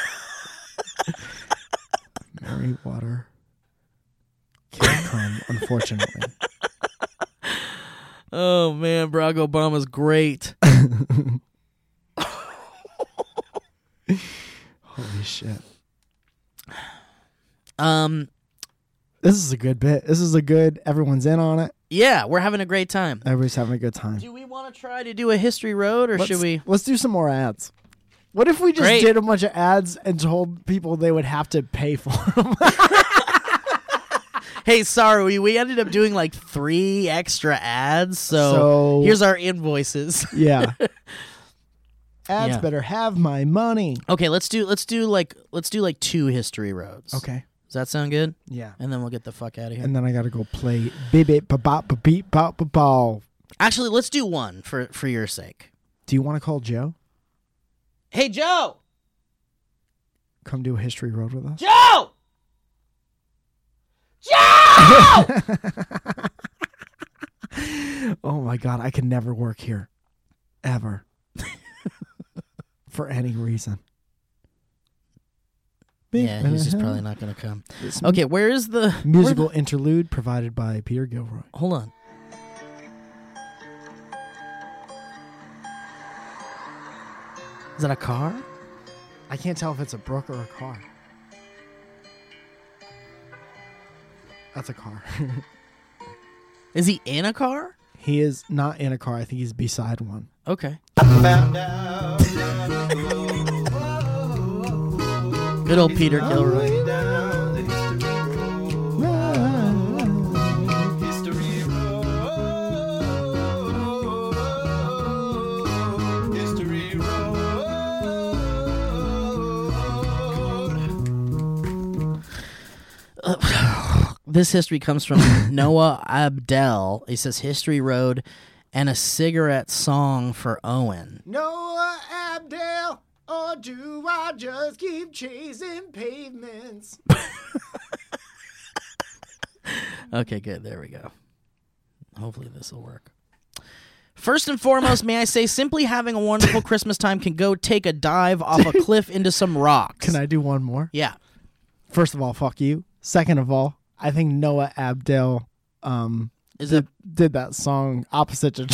Marry water. Can't come, unfortunately. Oh, man, Barack Obama's great. Holy shit. This is a good bit. This is a good, everyone's in on it. Yeah, we're having a great time. Everybody's having a good time. Do we want to try to do a history road, or should we? Let's do some more ads. What if we just did a bunch of ads and told people they would have to pay for them? Hey, sorry, we ended up doing like 3 extra ads, so here's our invoices. Yeah. Ads better have my money. Okay, let's do like 2 history roads. Okay. Does that sound good? Yeah. And then we'll get the fuck out of here. And then I gotta go play beep bop beep bop ball. Actually, let's do one for your sake. Do you want to call Joe? Hey, Joe! Come do a history road with us? Joe! Joe! Oh my God, I can never work here. Ever. For any reason. Yeah, he's just probably not going to come. Okay, where is the... Musical interlude provided by Peter Gilroy. Hold on. Is that a car? I can't tell if it's a brook or a car. That's a car. Is he in a car? He is not in a car. I think he's beside one. Okay. Good old Peter Gilroy. This history comes from Noah Abdel. He says History Road and a cigarette song for Owen. Noah Abdel, or do I just keep chasing pavements? Okay, good. There we go. Hopefully this will work. First and foremost, may I say, simply having a wonderful Christmas time can go take a dive off a cliff into some rocks. Can I do one more? Yeah. First of all, fuck you. Second of all, I think Noah Abdel did that song opposite to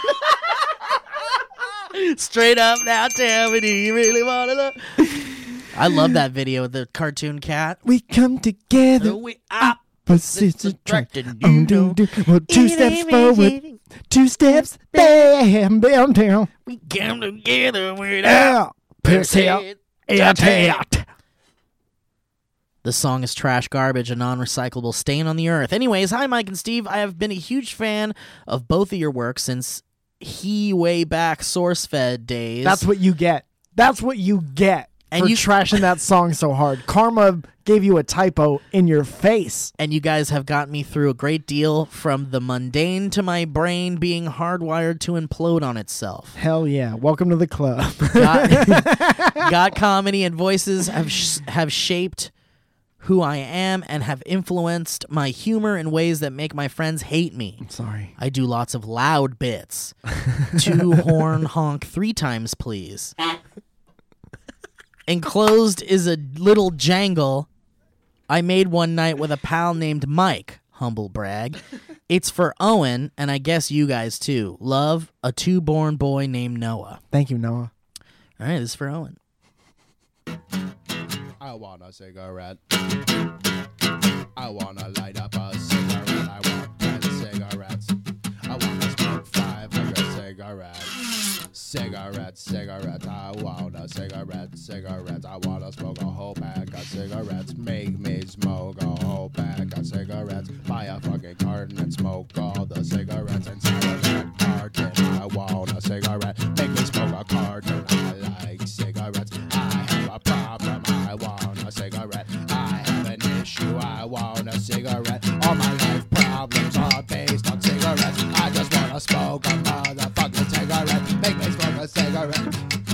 Straight up now, tell me, do you really want to love? I love that video with the cartoon cat. We come together. We Opposites attracted, attract. you know. Well, 2 steps forward, 2 steps bam, bam, down. We come together without Opposites attract. The song is trash garbage, a non-recyclable stain on the earth. Anyways, hi Mike and Steve. I have been a huge fan of both of your work since way back SourceFed days. That's what you get. That's what you get And for you- trashing that song so hard. Karma gave you a typo in your face. And you guys have got me through a great deal, from the mundane to my brain being hardwired to implode on itself. Hell yeah. Welcome to the club. Got comedy and voices have shaped who I am and have influenced my humor in ways that make my friends hate me. Sorry. I do lots of loud bits. 2 horn honk 3 times, please. Enclosed is a little jangle I made one night with a pal named Mike. Humble brag. It's for Owen, and I guess you guys too. Love, a 2-born boy named Noah. Thank you, Noah. All right, this is for Owen. I want a cigarette. I want to light up a cigarette. I want 10 cigarettes. I want to smoke 500 cigarettes. Cigarettes. I want a cigarette. I want to smoke a whole pack of cigarettes. Make me smoke a whole pack of cigarettes. Buy a fucking carton and smoke all the cigarettes inside of that carton. I want a cigarette. Make me smoke a carton. I like cigarettes. I have a problem. I want a cigarette. I have an issue. I want a cigarette. All my life problems are based on cigarettes. I just want to smoke a motherfucking cigarette. Make me smoke a cigarette.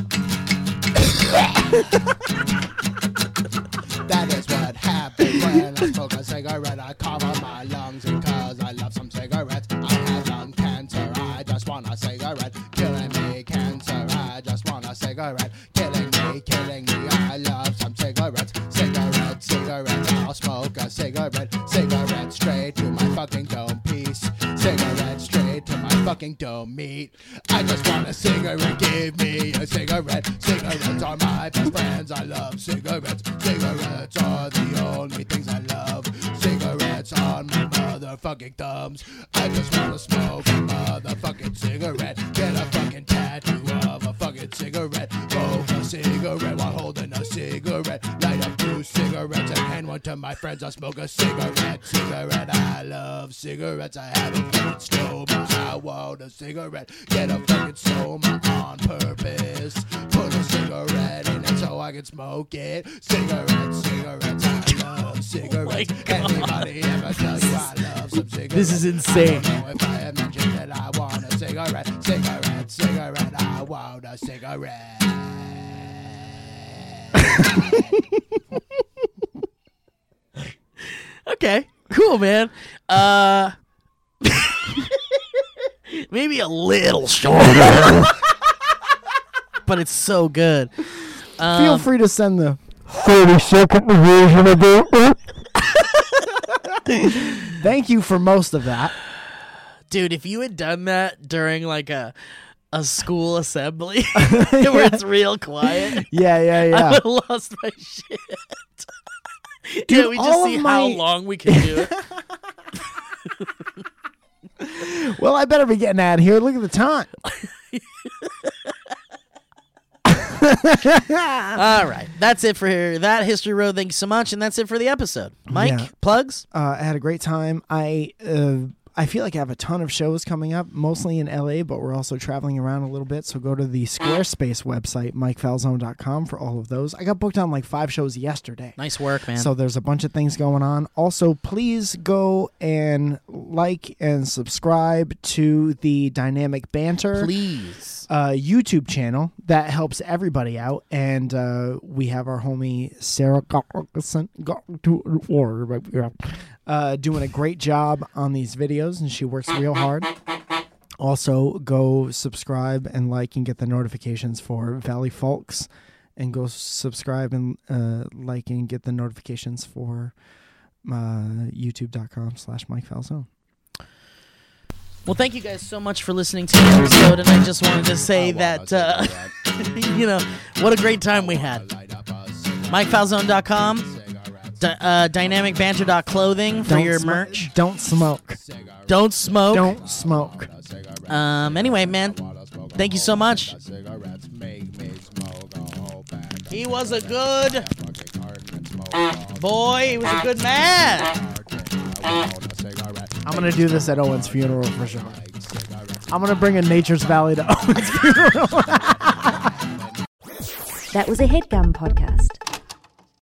That is what happens when I smoke a cigarette. I cover my lungs because I love some cigarettes. I have lung cancer. I just want a cigarette. Killing me, cancer. I just want a cigarette. Killing me. I love some cigarettes. Cigarettes. I'll smoke a cigarette. Cigarette straight to my fucking dome piece. Cigarette straight to my fucking dome meat. I just want a cigarette. Give me a cigarette. Cigarettes are my best friends. I love cigarettes. Cigarettes are the only things I love. Cigarettes on my motherfucking thumbs. I just want to smoke a motherfucking cigarette. Get a fucking tattoo of a fucking cigarette. Smoke a cigarette while holding a cigarette. Light up 2 cigarettes and hand one to my friends. I smoke a cigarette. I love cigarettes. I have a fucking stoma. I want a cigarette. Get a fucking stoma on purpose. Put a cigarette in it so I can smoke it. Cigarettes. I love cigarettes. Anybody ever tell you I love some cigarettes? This is insane. I don't know if I have mentioned that I want a cigarette. Cigarette. I want a cigarette. Okay, cool, man. Maybe a little shorter, but it's so good. Feel free to send the 30-second version of it. Thank you for most of that. Dude, if you had done that during like a school assembly where it's real quiet, Yeah. I would have lost my shit. Dude, We just all see of how my- long we can do it. Well, I better be getting out of here. Look at the time. All right, that's it for that History Road. Thank you so much, and that's it for the episode. Mike, Yeah. plugs? I had a great time. I feel like I have a ton of shows coming up, mostly in LA, but we're also traveling around a little bit. So go to the Squarespace website, MikeFalzone.com, for all of those. I got booked on like 5 shows yesterday. Nice work, man. So there's a bunch of things going on. Also, please go and like and subscribe to the Dynamic Banter Please. YouTube channel. That helps everybody out. And we have our homie Sarah doing a great job on these videos, and she works real hard. Also, go subscribe and like and get the notifications for Valley Folks, and go subscribe and like and get the notifications for youtube.com/Mike Falzone. Well, thank you guys so much for listening to the episode, and I just wanted to say that, you know, what a great time we had. MikeFalzone.com, dynamicbanter.clothing for your merch. Don't smoke. Don't smoke. Don't smoke. Anyway, man, thank you so much. He was a good boy. He was a good man. I'm going to do this at Owen's funeral for sure. I'm going to bring a Nature's Valley to Owen's funeral. That was a HeadGum podcast.